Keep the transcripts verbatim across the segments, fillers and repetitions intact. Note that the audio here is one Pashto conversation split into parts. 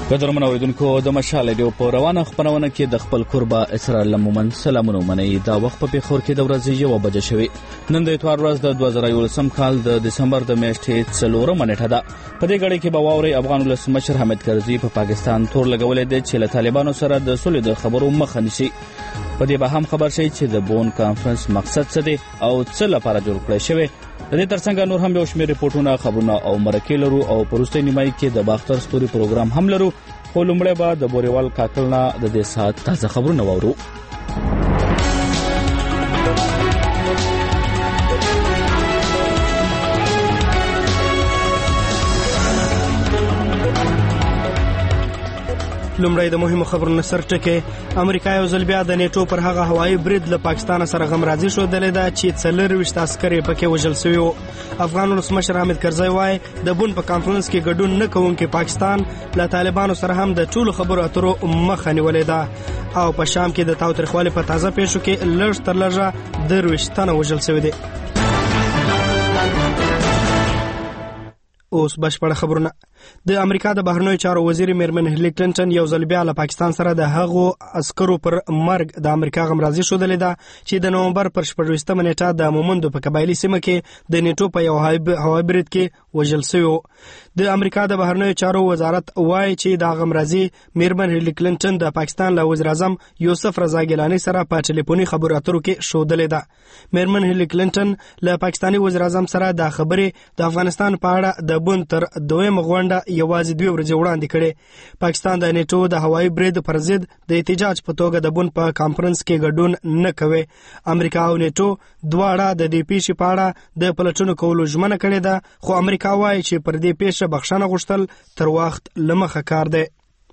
قدرمن اوریدونکو د مشال ریډیو په روانه خبرونه کې د خپل قربا اسرائیل مومن سلامونه منئ. دا وخت په پیښور کې د ورځې یو بجې شوی. نن د اتوار ورځ د دوه زره یولسم کال د دسمبر د میاشتې څلورمه نیټه ده. په دې غړي کې به واوري افغان ولسمشر حامد کرزي په پاکستان تور لګولې دی چې له طالبانو سره د صلح د خبرو مخه نیسي. په دې به هم خبر شي چې د بون کانفرنس مقصد څه دی او څه لپاره جوړ کړی شوی. د دې ترڅنګ نور هم یو شمېر ریپورتونه، خبرونه او مرکې لرو او پروستې نیمایي کې د باختر ستوري پروګرام هم لرو. خو لومړی به د بوریوال کاکل نه د دې ساعت تازه خبرونه واورو. لومړی د مهمو خبرونو سرټکي. امریکا یو ځل بیا د نیټو پر هغه هوایي برید له پاکستان سره غمرازي ښودلې ده چې څلرویشت عسکر یې پکې وژل شوي وو. افغان ولسمشر حامد کرزي وایي د بون په کانفرنس کې ګډون نه کوونکی پاکستان له طالبانو سره هم د ټولو خبرو اترو مخه نیولې ده او په شام کې د تاوتریخوالي په تازه پیښو کې لږ تر لږه درویشت تنه وژل شوي دي. اوس بشپړ خبرونه. د امریکا د بهرنیو چارو وزیر میرمن هیلری کلینټن یو ځل بیا له پاکستان سره د هغو عسکرو پر مرګ د امریکا غمرازي ښودلې ده چې د نومبر پر شپږویشتمه نیټه د مومندو په قبایلي سیمه کې د نیټو په یو هوایي برید کې وژل شوي. د امریکا د بهرنیو چارو وزارت وایي چې د غمرازي میرمن هیلری کلینټن د پاکستان له وزیر اعظم یوسف رضا ګیلاني سره په ټلیفوني خبرو اترو کې ښودلې ده. میرمن هیلری کلینټن له پاکستاني وزیر اعظم سره د خبرې د افغانستان په اړه د بون تر دویمه غونډه یوازې دوه ورځې وړاندې کړي. پاکستان د نیټو د هوایي برید پر ضد د احتجاج په توګه د بون په کانفرنس کې ګډون نه کوي. امریکا او نیټو دواړه د دې پیښې په اړه د پلټنو کولو ژمنه کړې ده، خو امریکا وایي چې پر دې پیښه بخښنه غوښتل تر وخت لمخه کار دی.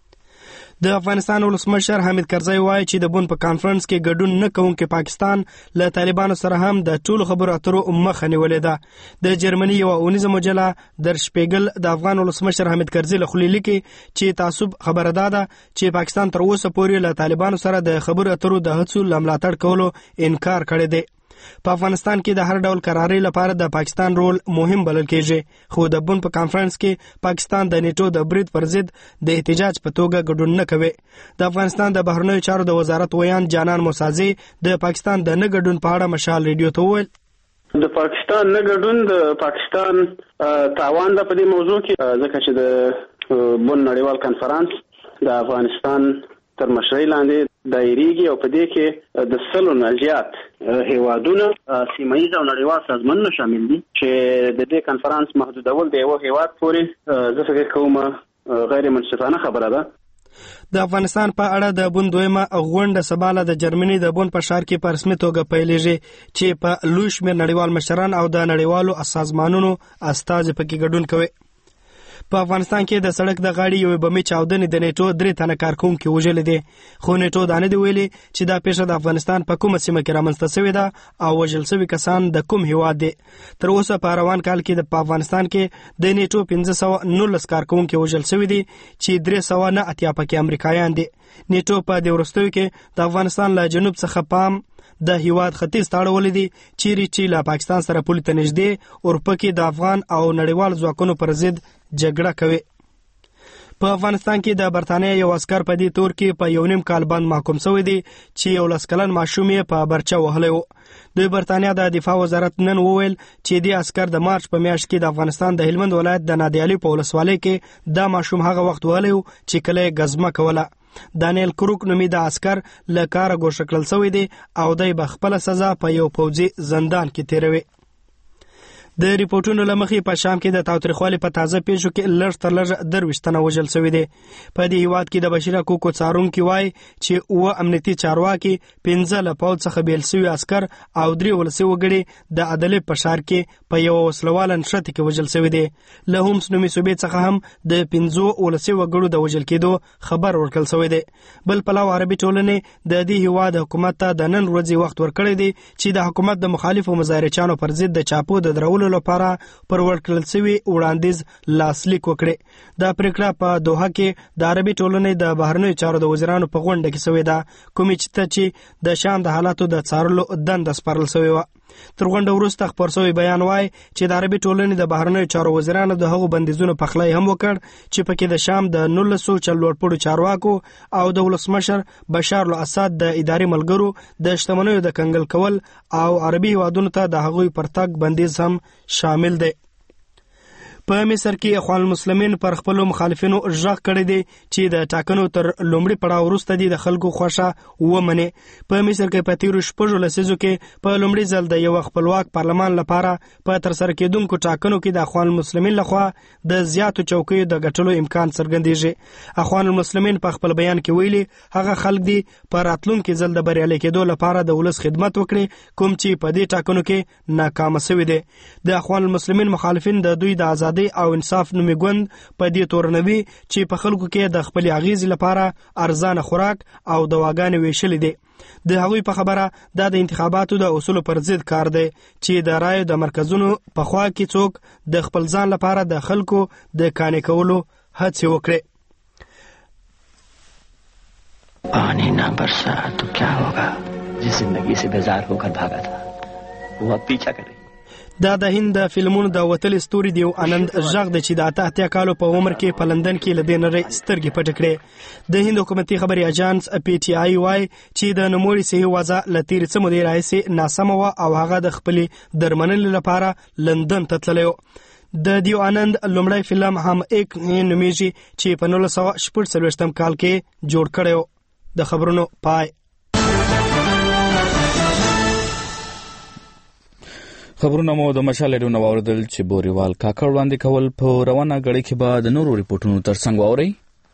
د افغانستان ولسمشر حامد کرزي وایي چې د بون په کانفرنس کې ګډون نه کوونکی پاکستان له طالبانو سره هم د ټولو خبرو اترو مخه نیولې ده. د جرمني یوه اونیزه مجله در شپیګل د افغان ولسمشر حامد کرزي له خولې لیکي چې تعصب خبره ده چې پاکستان تر اوسه پورې له طالبانو سره د خبرو اترو د هڅو له ملاتړ کولو انکار کړی دی. په افغانستان کې د هر ډول قراري لپاره د پاکستان رول مهم بلل کېږي، خو د بون په کانفرنس کې پاکستان د نیټو د برید پر ضد د احتجاج په توګه ګډون نه کوي. د افغانستان د بهرنیو چارو د وزارت ویان جانان موسازي د پاکستان د نه ګډون په اړه مشال ریډیو ته وویل د پاکستان نه ګډون د پاکستان تاوان ده په دې موضوع کې، ځکه چې د بون نړیوال کانفرنس د افغانستان تر مشرۍ لاندې دایریږي او په دې کې د سلو نه زیات هیوادونه سیمه‌ییز او نړیوال سازمانونه شامل دي چې د دې کانفرنس محدودول د یو هیواد پورې زه فکر کوم غیر منصفانه خبره ده. د افغانستان په اړه د بون دویمه غونډه سباله د جرمني د بون په ښار کې په رسمي توګه پیلېږي چې په لوی شمېر نړیوال مشران او د نړیوالو سازمانونو استازي پکې ګډون کوي. په افغانستان کې د سړک د غاړې یوې بمي چاودنې د نیټو درې تنه کارکوونکي وژلي دي، خو نیټو دا نه دي ویلي چې دا پیښه د افغانستان په کومه سیمه کې رامنځته شوې ده او وژل شوي کسان د کوم هیواد دي. تر اوسه په روان کال کې په افغانستان کې د نیټو پنځه سوه نولس کارکوونکي وژل شوي دي چې درې سوه نه اتیا پکې امریکایان دي. نیټو په دې وروستیو کې د افغانستان له جنوب څخه پام د هیواد ختیځ ته اړولې دي چیرې چې له پاکستان سره پولې ته نږدې اروپا کې د افغان او نړیوال ځواکونو پر ضد جګړه کوي. په افغانستان کې د برتانیې یو عسکر په دې تور کې په یو نیم کال بند محکوم شوی دی چې یو لس کلن ماشوم یې په برچه وهلی و. د برتانیا د دفاع وزارت نن وویل چې دې عسکر د مارچ په میاشت کې د افغانستان د هلمند ولایت د نادیالي په ولسوالۍ کې دا ماشوم هغه وخت وهلی و چې کله یې ګزمه کوله. دانیل کروک نومي د عسکر له کاره ګوښه کړل شوی دی او دی به خپله سزا په یو پوځي زندان کې تیروي. د ریپورتونو له مخې په شام کې د تاوتریخوالي په تازه پیښو کې لږ تر لږه درویشت تنه وژل شوي دي. په دې هیواد کې د بشیر حقوقو څارونکي وایي چې اووه امنیتي چارواکي، پنځه له پوځ څخه بیل شوي عسکر او درې ولسي وګړي د عدلۍ په ښار کې په یوه وسلواله نښتې کې وژل شوي دي. له هومس نومي صوبې څخه هم د پنځو ولسي وګړو د وژل کېدو خبر ورکړل شوی دی. بل پلو عربي ټولنې د دې هیواد حکومت ته د نن ورځې وخت ورکړی دی چې د حکومت د مخالفو مظاهرچیانو پر ضد د چاپو د درولو لپاره پر ورکړل شوي وړاندیز لاسلیک وکړي. دا پریکړه په دوحه کې د عربي ټولنې د بهرنیو چارو د وزیرانو په غونډه کې شوې ده، کومې چې ته چې د شام د حالاتو د څارلو دنده سپارل شوې وه. تر غونډه وروسته خپور شوی بیان وایي چې د عربي ټولنې د بهرنیو چارو وزیرانو د هغو بندیزونو پخلی هم وکړ چې پکې د شام د نولسو چلوړپوړو چارواکو او د ولسمشر بشار الاسد د اداري ملګرو د شتمنیو د کنګل کول او عربي هیوادونو ته د هغوی پر تګ بندیز هم شامل دی. په مصر کې اخوان المسلمین پر خپل مخالفینو ژغ کړی دی چې د ټاکنو تر لومړي پړاو وروسته د خلکو خوښه ومني. په مصر کې په تیرو شپږو لسیزو کې په لومړي ځل د یو خپلواک پارلمان لپاره په ترسره کېدونکو ټاکنو کې د اخوان المسلمین لخوا د زیاتو چوکیو د ګټلو امکان څرګندېږي. اخوان المسلمین په خپل بیان کې ویلي هغه خلک دي په راتلونکي ځل د بریالي کېدو لپاره د ولس خدمت وکړي کوم چې په دې ټاکنو کې ناکام شوي دي. د اخوان المسلمین مخالفین د دوی د آزاد او انصاف نومي ګوند په دې تورنوي چې په خلکو کې د خپل اغیز لپاره ارزانه خوراک او دواګانې ویشلې دي. د هغوی په خبره دا د انتخاباتو د اصولو پر ضد کار دی چې د رایو د مرکزونو په خوا کې څوک د خپل ځان لپاره د خلکو د قانع کولو هڅې وکړي. पानी ना बरसा तो क्या होगा जिस जिंदगी से बेजार होकर भागा था वो अब पीछा करे. دا د هند د فلمونو د وتل ستوري دیو آنند ژغ د چې د اته اتیا کالو په عمر کې په لندن کې لدې نری سترګې پټ کړې. د هند حکومتي خبري اژانس پی ټی آی وای چې د نوموړي صحي وضع لتیر څه مودې راځي ناسمه و او هغه د خپل درمنلو لپاره لندن ته تللی. د دیو آنند لومړی فلم هم ایک نومیږي چې په نولس سوه شپږ څلوېښتم کال کې جوړ کړی. د خبرونو پای. خبرونه مو د مشال ډیو نو اوردل چې بوريوال کاکړ وړاندې کول په روانه غړي کې بعد نورو ریپورتونو ترڅنګ واوري.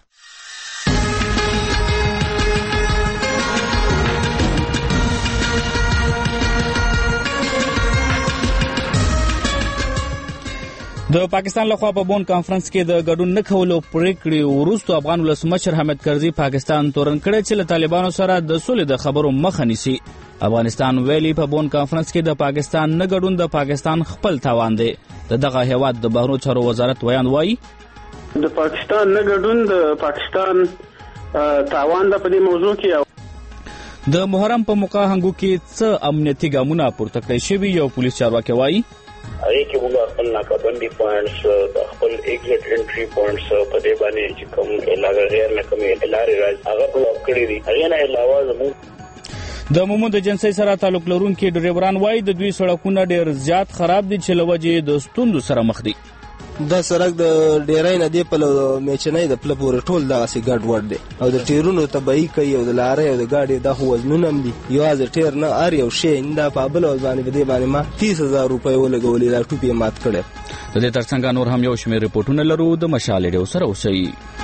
د پاکستان لخوا په بون کانفرنس کې د ګډون نه کولو پریکړې وروسته افغان ولسمشر حامد کرزي پاکستان تورن کړی چې له طالبانو سره د سولې د خبرو مخه نیسي. افغانستان ویلي په بون کانفرنس کې د پاکستان نه ګډون د پاکستان خپل تاوان دی. د دغه هیواد د بهرنیو چارو وزارت ویان وایي د پاکستان نه ګډون د پاکستان تاوان د په دې موضوع کې. د محرم په موقع هنګو کې څه امنیتي ګامونه پورته کړی شوي یو پولیس چارواکي وایي هغه کې موږ خپل ناکابندي پوینټس د خپل ایگزیټ انټری پوینټس په دې باندې چې کوم علاقه غیر نه کومې لارې راځي هغه بلاک کړی دي. هغه نه علاوه زموږ د مومند جنسي سره تعلق لرونکي ډرایوران وایي د دوی سړکونه ډیر زیات خراب دي چې لوجه د ستوندو سره مخ دي. دا سړک د ډیرای نه دی په میچنۍ د پله پورې ټول دغسې ګډ وډ دی او د ټیرونو تبعی کوي او د لارۍ او د ګاډي دا خو وزنونه هم دي. یوازې ټیر نه هر یو شی دا په بل باندې په دې باندې ما تیس هزار روپۍ ولګولې دا ټوپ یې مات کړی. د دې ترڅنګ نور هم یو شمېر ریپورټونه لرو. د مشال ډیو سره اوسئ.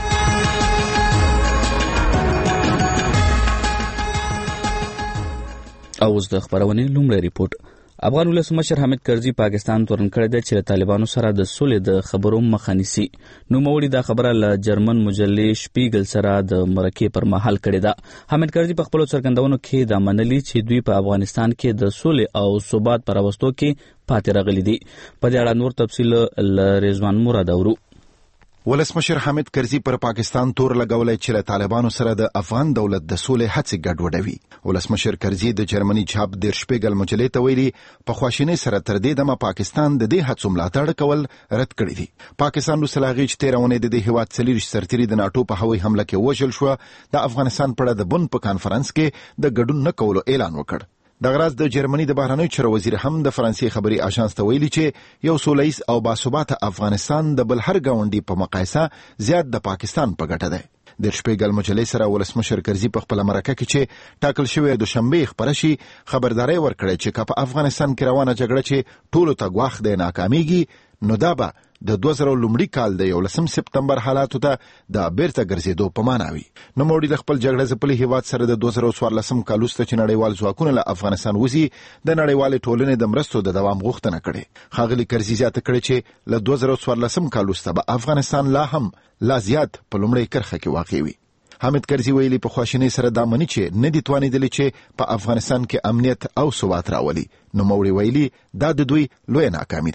او اوس د خبرونې لومړی ریپورټ. افغان ولسمشر حامد کرزي پاکستان تورن کړی دی چې طالبانو سره د سولې د خبرو مخه نیسي. نو موړي دا خبره له جرمن مجلې شپیګل سره د مرکې پر مهال کړې ده. حامد کرزي په خپل څرګندونو کې دا منلي چې دوی په افغانستان کې د سولې او ثبات پر راوستو کې پاتې راغلي دي. په دې اړه نور تفصیل له رضوان مراد اورو. ولسمشر حامد کرزي پر پاکستان تور لګولای چې له طالبانو سره د افغان دولت د سولې هڅې ګډوډوي. ولسمشر کرزي د جرمني چاپ د شپیګل مجلې ته ویلي په خواشینۍ سره تر دې دمه پاکستان د دې هڅو ملاتړ کول رد کړی دی. پاکستان نو سلاغي چې تیرونه د دې هیواد څلور سرتيري د ناتو په هوایي حمله کې وژل شو. د افغانستان په اړه د بون په کانفرنس کې د ګډون نه کولو اعلان وکړ. د غراز د جرمني د بهرنیو چارو وزیر هم د فرانسې خبري اژانس ته ویلي چې یو سولهییز او باثباته افغانستان د بل هر ګاونډي په مقایسه زیات د پاکستان په ګټه دی. د شپیګل مجلې سره ولسمشر کرزي په خپل مرکه کې چې ټاکل شوی د شنبه خبره شي خبرداري ورکړي چې په افغانستان کې روانه جګړه چې ټولو ته غواخ دی ناکاميږي نو دا به د دوه زره لومړي کال د یولسم سپتمبر حالاتو ته د بیرته ګرځېدو په معنا وي. نو موړي د خپل جګړه ځپلي هیواد سره د دوه زره څوارلسم کال وروسته چې نړیوال ځواکونه له افغانستان وځي د نړیوالې ټولنې د مرستو د دوام غوښتنه کړې. ښاغلي کرزي زیاته کړې چې له دوه زره څوارلسم کال وروسته به افغانستان لا هم لا زیات په لومړۍ کرښه کې واقع وي. حامد کرزي ویلي په خواشینۍ سره دا مني چې نه دي توانېدلي چې په افغانستان کې امنیت او ثبات راولي. نو موړي ویلي دا د دوی لویه ناکامي ده.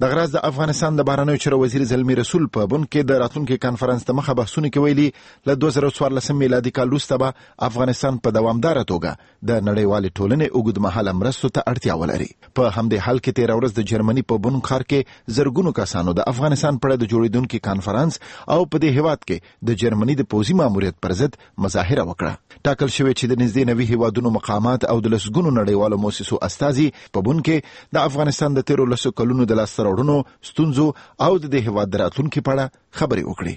د غراز د افغانستان د بهرنیو چارو وزیر زلمی رسول په بن کې د راتلونکي کانفرنس ته مخه بحثونه کوي ل دوه زره څوارلس میلادي کال وروسته به افغانستان په دوامدار توګه د نړیوالې ټولنې اوږدمهاله مرستو ته اړتیا ولري. په همدې حال کې تیر ورځ د جرمني په بن ښار کې زرګونو کسانو د افغانستان په اړه د جوړیدونکو کانفرنس او په دې هیواد کې د جرمني د پوځي ماموریت پر ضد مظاهره وکړه. ټاکل شوی چې د نږدې نوي هیوادونو مقامات او د لسګونو نړیوالو مؤسسو استازي په بن کې د افغانستان د تیرو لسو کلونو د لاسته راوړنو ستونزو او د دې هیواد د راتلونکي په اړه خبرې وکړي.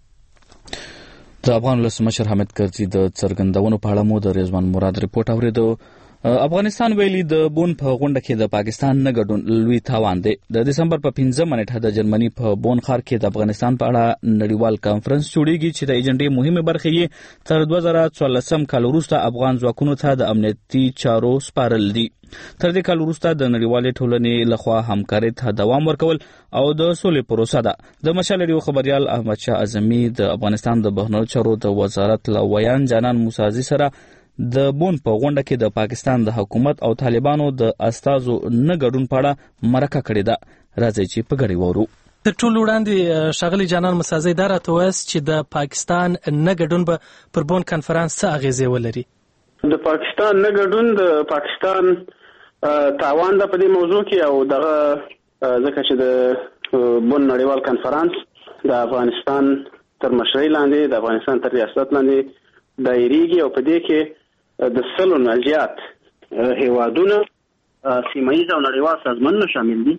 د افغان ولسمشر حامد کرزي د څرګندونو په اړه مو د رضوان مراد ریپورت اوریدو. افغانستان ویلي د بون په غونډه کې د پاکستان نه ګډون لوی تاوان دی. د دسمبر په پنځمه نیټه د جرمني په بون ښار کې د افغانستان په اړه نړیوال کانفرنس جوړیږي چې د ایجنډې مهمه برخه یې تر دوه زره څوارلسم کال وروسته افغان ځواکونو ته د امنیتي چارو سپارل دي. تر دې کال وروسته د نړیوالې ټولنې لخوا همکارۍ ته دوام ورکول او د سولې پروسه ده. د مشال ریو خبريال احمد شاه اعظمي د افغانستان د بهرنیو چارو د وزارت له ویان جانان موسازي سره د بون په غونډه کې د پاکستان د حکومت او طالبانو د استازو نه ګډون په اړه مرکه کړې ده. راځي چې په ګډه وورو. تر ټولو وړاندې ښاغلي جانان موسازي دا راته ووایاست چې د پاکستان نه ګډون به پر بون کنفرانس څه اغیزې ولري؟ د پاکستان نه ګډون د پاکستان تاوان ده په دې موضوع کې او دغه ځکه چې د بون نړیوال کنفرانس د افغانستان تر مشرۍ لاندې د افغانستان تر ریاست لاندې دایریږي او په دې کې د سلو نه زیات هیوادونه سیمایي او نړیوال سازمانونه شامل دي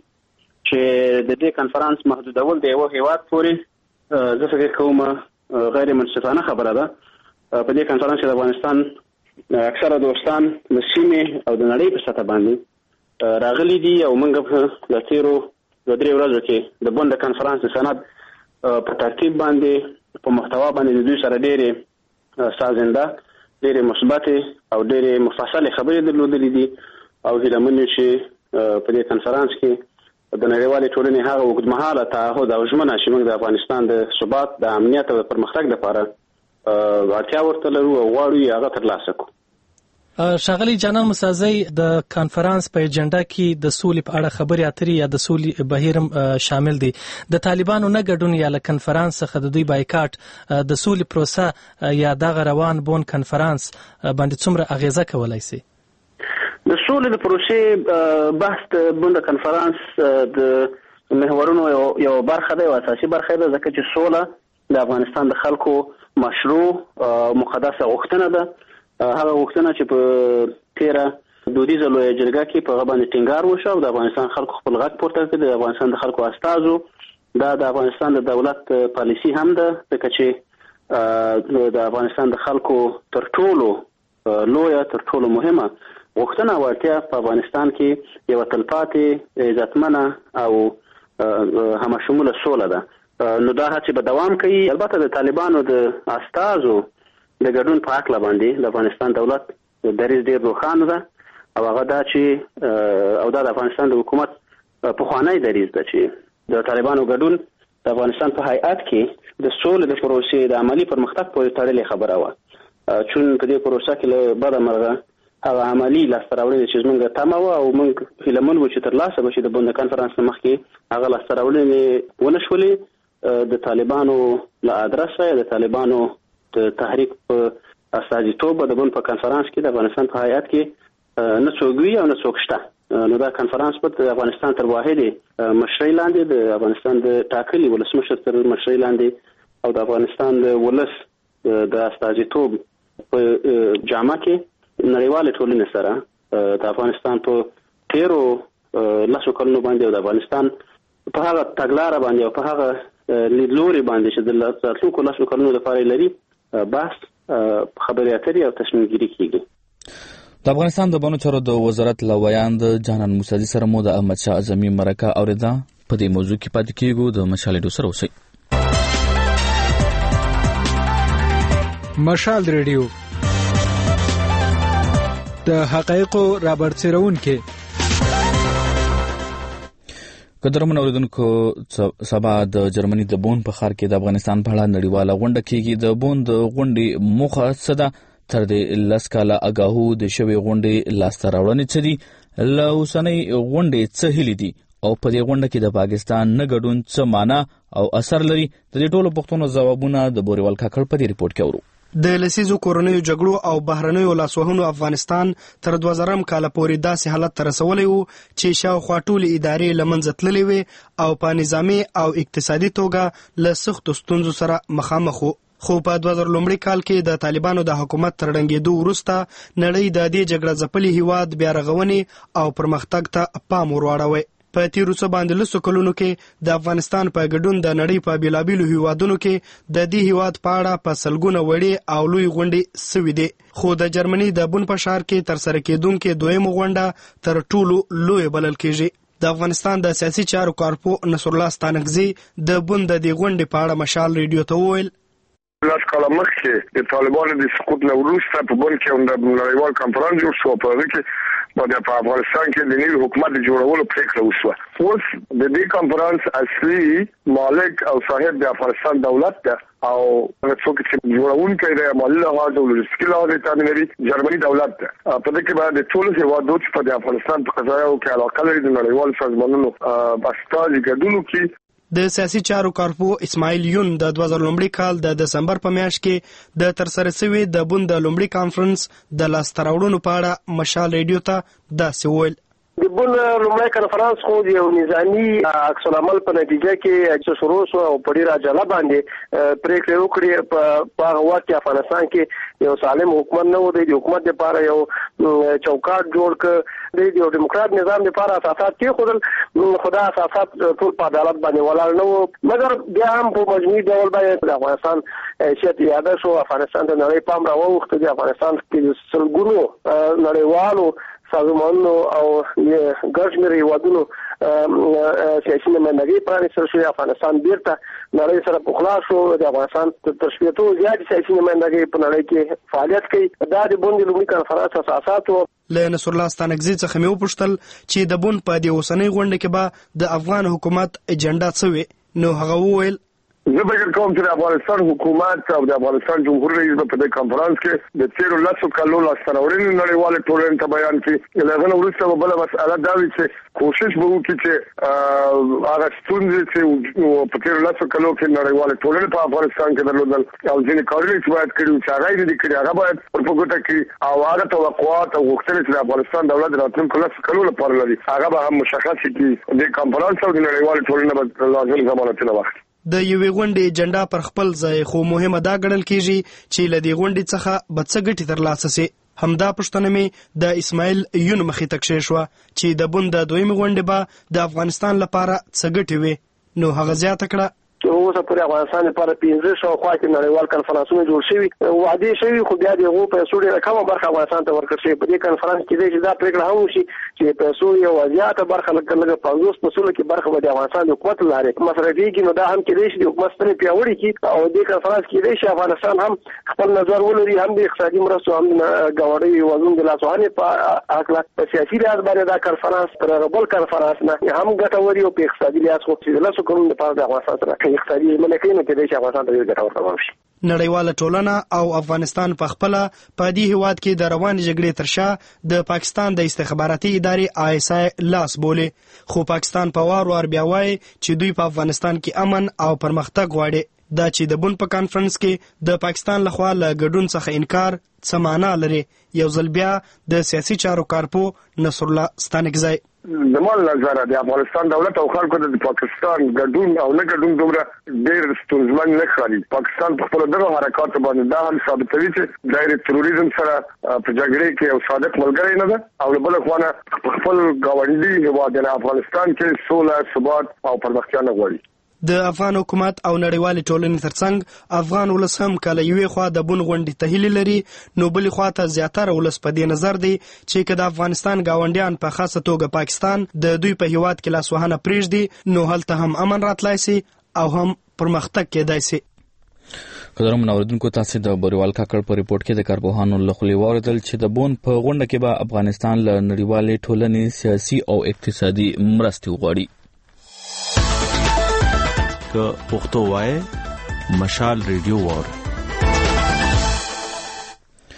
چې د دې کنفرانس محدودول د یو هیواد پورې زه فکر کوم غیر منصفانه خبره ده. په دې کنفرانس کې د افغانستان اکثره دوستان د سیمې او د نړۍ په سطح باندې راغلي دي او موږ د تیرو د درې ورځو کې د بون د کنفرانس سند په ترتیب باندې په محتوا باندې د دوی سره ډېرې سازنده ډېرې مثبتې او ډېرې مفصلې خبرې درلودلې دي او هیله من یو چې په دې کنفرانس کې د نړیوالې ټولنې هغه اوږدمهاله تعهد او ژمنه چې موږ د افغانستان د ثبات د امنیت او د پرمختګ لپاره اړتیا ورته لرو او غواړو هغه ترلاسه کړو. ښاغلي جانان موسازي د کانفرنس په ایجنډا کې د سولې په اړه خبرې اترې یا د سولې بهیر شامل دي. د طالبانو نه ګډون یا له کانفرنس څخه د دوی بایکاټ د سولې پروسه یا دغه روان بون کانفرنس باندې څومره اغیزه کولای شي؟ د سولې د پروسې بحث د بون کانفرنس د محورونو یو برخه ده او اساسي برخه ده ځکه چې سوله د افغانستان د خلکو مشروع مقدسه غوښتنه ده. هغه غوښتنه چې په تیره دودیزه لویه جرګه کې په هغه باندې ټینګار وشو او د افغانستان خلکو خپل غږ پورته کړ. د افغانستان د خلکو استازو دا د افغانستان د دولت پالیسي هم ده ځکه چې د افغانستان د خلکو تر ټولو لویه تر ټولو مهمه غوښتنه او اړتیا په افغانستان کې یوه تلپاتې عزتمنه او همشموله سوله ده. نو دا هڅې به دوام کوي. البته د طالبانو د استازو د ګډون په حق باندې د افغانستان دولت دریځ ډېر روښانه ده او هغه دا چې او دا د افغانستان د حکومت پخوانی دریځ ده چې د طالبانو ګډون د افغانستان په هیئت کې د سولې د پروسې د عملی پرمختګ پورې تړلې خبره وه چون په دې پروسه کې له بده مرغه هغه عملی لاسته راوړنې چې زموږ تمه وه او موږ هیله مند وو چې ترلاسه به شي د بون د کنفرانس نه مخکې هغه لاسته راوړنې ونه شولې. د طالبانو له ادرسه د طالبانو د تحریک په استازیتوب د بون په کنفرانس کې د افغانستان په هیئت کې نه څوک وي او نه څوک شته. نو دا کنفرانس په د افغانستان تر واحدې مشرۍ لاندې د افغانستان د ټاکلي ولسمشر تر مشرۍ لاندې او د افغانستان د ولس د استازیتوب په جامه کې نړیوالې ټولنې سره د افغانستان په تیرو لسو کلونو باندې او د افغانستان په هغه تګلاره باندې او په هغه لیدلوري باندې چې د راتلونکو لسو کلونو لپاره لري بحث خبرې اترې او تصمیم ګیري کیږي. د افغانستان د بانو چارو د وزارت لویان د جانان موسازي سره مو د احمد شاه اعظمي مرکه اوریدا. په دې موضوع کې پاتې کیږو. د مشال ډو سره اوسئ. مشال ریډیو د حقایقو رابرسېرونکي. قدرمن اوریدونکو سبا د جرمني د بون په ښار کې د افغانستان په اړه نړیواله غونډه کیږي. د بون د غونډې موخه څه ده؟ تر دې لس کاله اګاهو د شوې غونډې لاسته راوړنې څه دي؟ له اوسنۍ غونډې څه هیلې دي او په دې غونډه کې د پاکستان نه ګډون څه معنا او اثر لري؟ د دې ټولو پوښتنو ځوابونه د بوریوال کاکړ په دې ریپورت کې اورو. د لسیزو کورنیو جګړو او بهرنیو لاسوهنو افغانستان تر دوه زره کال پورې داسې حالت ته رسولی وو چې شاوخوا ټولې ادارې له منځه تللې وې او په نظامي او اقتصادي توګه له سختو ستونزو سره مخامخ وو. خو په دوه زره لومړي کال کې د طالبانو د حکومت تر ړنګېدو وروسته نړۍ د دې جګړه ځپلي هیواد بیا رغونې او پرمختګ ته پام ور واړوي. په تیرو څه باندې لسو کلونو کې د افغانستان په ګډون د نړۍ په بیلابیلو هیوادونو کې د دې هیواد په اړه په سلګونه وړې او لوی غونډې سوي دي. خو د جرمني د بون په ښار کې ترسره کېدونکې دویمه غونډه تر ټولو لوی بلل کېږي. د افغانستان د سیاسي چارو کارپو نصرالله ستانکزي د بون د دې غونډې په اړه مشال ریډیو ته وویل: لاس کاله مخکې د طالبانو د سقوط نه وروسته په بون کې د نړیوال کنفرانس جوړ شو، په هغه کې په افغانستان کې د نوي حکومت د جوړولو پریکړه وشوه. اوس د دې کنفرانس اصلي مالک او صاحب د افغانستان دولت ده او څوک چې جوړونکی دی مالي لحاظ او لوجستیکي لحاظ تامینوي جرمني دولت ده. په دې کې باید د ټولو هیوادونو چې په افغانستان په قضایاو کې علاقه لري د نړیوال سازمانونو استازي ګډون وکړي. د سیاسي چارو کارپو اسماعیل یون د دوه زره لومړي کال د دسمبر په میاشت کې د ترسره شوي د بون د لومړي کانفرنس د لاسته راوړنو په اړه مشال ریډیو ته داسې وویل: د بون لومړی کنفرانس خو د یو نظامي عکس العمل په نتیجه کې چې شروع شو او په ډېره عجله باندې پریکړې وکړې. په هغه وخت کې افغانستان کې یو سالم حکومت نه و، د حکومت لپاره یو چوکاټ جوړ کړ، د یو دیموکرات نظام لپاره اساسات کېښودل، خو دا اساسات ټول په عدالت باندې ولاړ نه وو. مګر بیا هم په مجموعي ډول باندې د افغانستان حیثیت یاده شو. افغانستان د نړۍ پام راووښت. د افغانستان کې سلګونو نړیوالو سازمانونو او ګرځمر هیوادونو سیاسي نمائندګي پرانیستل شوې. افغانستان بیرته نړۍ سره پخلا شو. د افغانستان تر شپېتو زیاتې سیاسي نمائندګي په نړۍ کې فعالیت کوي. دا د بون د لومړي کنفرانس اساسات وو. له نصرالله ستانکزي څخه مې وپوښتل چې د بون په دې اوسنۍ غونډه کې به د افغان حکومت اجنډا څه وي، نو هغه وویل: زه فکر کوم چې د افغانستان حکومت او د افغانستان جمهور رئیس په دې کنفرانس کې د تیرو لسو کالو لاسته راوړنې نړیوالې ټولنې ته بیان کړي. له هغه نه وروسته به بله مسأله دا وي چې کوشش به وکړي چې هغه ستونزې چې په تیرو لسو کالو کې نړیوالې ټولنې په افغانستان کې درلودل او ځینې کارونه چې باید کړي وو چې هغه یې نه دي کړي، هغه باید ور په ګوته کړي او هغه توقعات او غوښتنې چې د افغانستان دولت راتلونکو لسو کالو لپاره لري هغه به هم مشخص کړي. د کنفرانس او د نړیوالې ټولنې به لازم ضمانتونه واخلي. د یوې غونډې اجنډا پر خپل ځای، خو مهمه دا ګڼل کېږي چې له دې غونډې څخه به څه ګټې ترلاسه سي. همدا پوښتنه مې د اسماعیل یون مخې ته کښېښوه چې د بون د دویمې غونډې به د افغانستان لپاره څه ګټې وي، نو هغه زیاته کړه: اوس پورې افغانستان لپاره پنځه شاوخوا کې نړیوال کنفرانسونه جوړ شوي، وعدې شوي، خو بیا د هغو پیسو ډېره کمه برخه افغانستان ته ورکړل شوې. په دې کنفرانس کې دی چې دا پرېکړه هم وشي چې پیسو یوه زیاته برخه لږ لږ پنځوس په سلو کې برخه به د افغانستان د حکومت له لارې مصرفي کړي. نو دا هم کېدای شي د حکومت ستنې پیاوړې کړي او دې کنفرانس کېدای شي افغانستان هم خپل نظر ولري، هم د اقتصادي مرستو هم د ګاونډیو هیوادونو د لاسوهنې په هکله په سیاسي لحاظ باندې دا کنفرانس تر هغه بل کنفرانس نه هم ګټور وي او په اقتصادي لحاظ خو چې د لسو کلونو لپاره د افغانستان سره اقتصادي ژمنه کوي نو کېدای شي افغانستان ته ډېر ګټور تمام شي. نړیواله ټولنه او افغانستان په خپله په دې هیواد کې د روانې جګړې تر شا د پاکستان د استخباراتي ادارې آی اس آی لاس بولي، خو پاکستان په وار وار بیا وایي چې دوی په افغانستان کې امن او پرمختګ غواړي. دا چې د بون په کانفرنس کې د پاکستان لخوا له ګډون څخه انکار څه معنا لري؟ یو ځل بیا د سیاسي چارو کارپو نصرالله ستانکزی: د مال نظره د افغانستان دولت او خلکو د پاکستان ګډون او نه ګډون دومره ډېر ستونزمن نه ښکاري. پاکستان په خپلو دغو حرکاتو باندې دا هم ثابتوي چې دا د تروریزم سره په جګړې کې یو صادق ملګری نه ده او له بله خوا نه په خپل ګاونډي هېواد یعنې افغانستان کې سوله، ثبات او پرمختیا نه غواړي. د افغان حکومت او نړیوالې ټولنې ترڅنګ افغان ولس هم کله یوې خوا د بون غونډې ته هیلې لري، نو بلې خوا ته زیاتره ولس په دې نظر دی چې که د افغانستان ګاونډیان په خاصه توګه پاکستان د دوی په هیواد کې لاسوهنه پرېږدي نو هلته هم امن راتلی سي او هم پرمختګ کېدای سي. قدرمن اوریدونکو، تاسو د بوریوال کاکړ په ریپورت کې د کارپوهانو له خولې واورېدل چې د بون په غونډه کې به افغانستان له نړیوالې ټولنې سیاسي او اقتصادي مرستې وغواړي. که پښتو وای مشال ریډیو وور.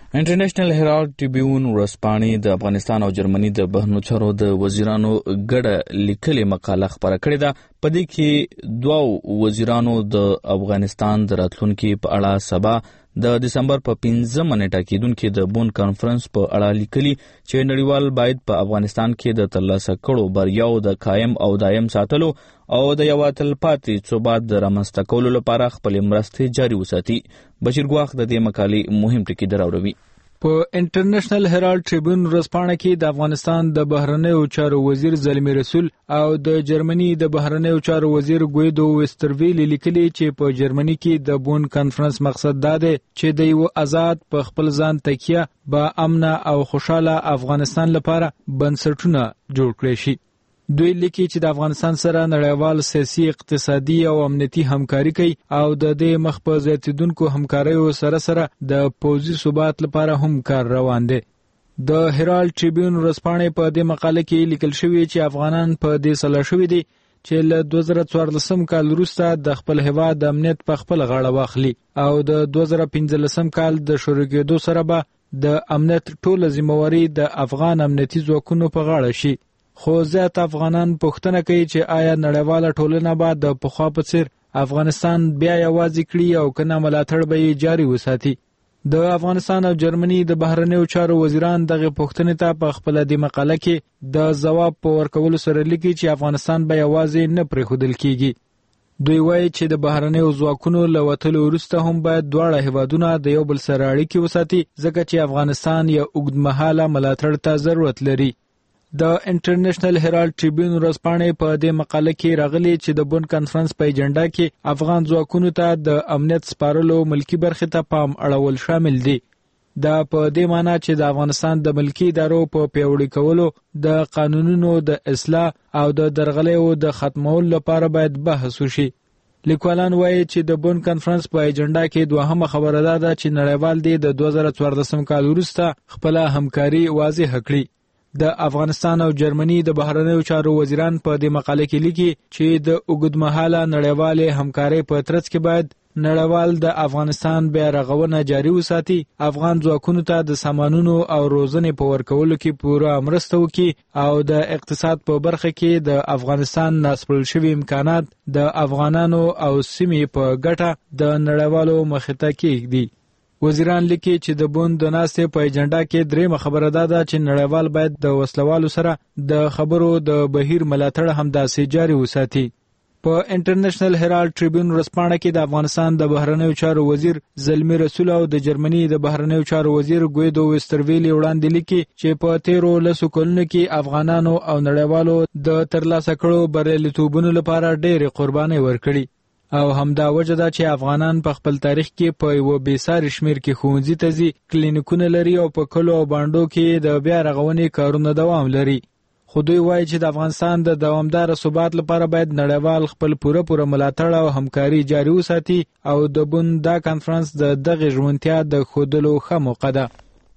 انټرنیشنل هرالد ټریبیون ورځپاڼې د افغانستان او جرمني د بهرنیو چارو د وزیرانو ګډه لیکلې مقاله خپره کړې ده. په دې کې دوه وزیرانو د افغانستان د راتلونکي په اړه سبا د دسمبر په پنځمه نیټه کېدونکې د بون کانفرنس په اړه لیکلي چې نړیوال باید په افغانستان کې د ترلاسه کړو بریاو د قایم او دایم ساتلو او د یو تلپاتې ثبات د رامنځته کولو لپاره خپلې مرستې جاري وساتي. بشیر ګواخ د دې مقالې مهم ټکي دراوړوي. په انټرنیشنل هرالد ټریبیون ورځپاڼه کې د افغانستان د بهرنیو چارو وزیر زلمی رسول او د جرمني د بهرنیو چارو وزیر ګویدو وسترویل لیکلي چې په جرمني کې د بون کانفرنس مقصد دا دی چې د یو آزاد په خپل ځان تکیه با امن او خوشاله افغانستان لپاره بنسټونه جوړ کړي شي. دوی لیکي چې د افغانستان سره نړیوال سیاسي اقتصادي او امنیتي همکاري کوي او د دې مخ په زیاتیدونکو همکاریو سره سره د پوځي ثبات لپاره هم کار روان دی. د هرالد ټریبیون ورځپاڼې په دې مقاله کې لیکل شوی چې افغانان په دې سلا شوي دي چې له دوه زره څوارلسم کال وروسته د خپل هیواد د امنیت په خپل غاړه واخلي او د دوه زره پنځلسم کال د شروع کېدو سره به د امنیت ټوله ذمہواري د افغان امنیتي ځواکونو په غاړه شي. خو زیات افغانان پوښتنه کوي چې آیا نړیواله ټولنه به د پخوا په څیر افغانستان بیا یوازې کړي او کنه ملاتړ به یې جاري وساتي. د افغانستان او جرمني د بهرنیو چارو وزیران دغه پوښتنې ته په خپل د مقاله کې د ځواب په ورکولو سره لیکي چې افغانستان به یوازې نه پرېښودل کیږي. دوی وایي چې د بهرنیو ځواکونو له وتلو وروسته هم باید دواړه هیوادونه د یو بل سره اړیکې وساتي ځکه چې افغانستان یو اوږدمهاله ملاتړ ته ضرورت لري. د انټرنیشنل هرالد ټریبیون ورځپاڼې په دې مقاله کې راغلي چې د بون کانفرنس په ایجنډا کې افغان ځواکونو ته د امنیت سپارلو ملکی برخې ته پام اړول شامل دي. دا په دې معنی چې د افغانستان د ملکی ادارو په پیاوړي کولو د قانونونو د اصلاح او د درغلیو د ختمولو لپاره باید بحث وشي. لیکوالان وایي چې د بون کانفرنس په ایجنډا کې دوهمه خبره ده چې نړیوال دی د دوه زره څوارلسم کال وروسته خپل همکاري واضح کړي. د افغانستان او جرمني د بهرنیو چارو وزیران په دې مقاله کې لیکي چې د اوږدمهاله نړیوالې همکارۍ په ترڅ کې باید نړیوال د افغانستان بیا رغونه جاري وساتي، افغان ځواکونو ته د سامانونو او روزنې په ورکولو کې پوره مرسته وکړي او د اقتصاد په برخه کې د افغانستان ناسپړل شوي امکانات د افغانانو او سیمې په ګټه د نړیوالو مخې ته کېږدي. وزیران لیکي چې د بون د ناستې په ایجنډا کې درېمه خبره دا ده چې نړیوال باید د وسلوالو سره د خبرو د بهیر ملاتړ همداسې جاري وساتي. په انټرنیشنل هرالد ټریبیون ورځپاڼه کې د افغانستان د بهرنیو چارو وزیر زلمی رسول او د جرمني د بهرنیو چارو وزیر ګویدو وسترویل وړاندې لیکي چې په تیرو لسو کلونو کې افغانانو او نړیوالو د ترلاسه کړو بریالیتوبونو لپاره ډېرې قربانۍ ورکړي او همدا وجه ده چې افغانان په خپل تاریخ کې په یو بېساري شمېر کې ښوونځي ته ځي، کلینیکونه لري او په کلو او بانډو کې د بیا رغونې کارونه دوام لري. خو دوی وایي چې د افغانستان د دوامداره ثبات لپاره باید نړیوال خپل پوره پوره ملاتړ او همکاري جاري وساتي او د بون دا کانفرنس د دغې ژمنتیا د ښودلو ښه موقع ده.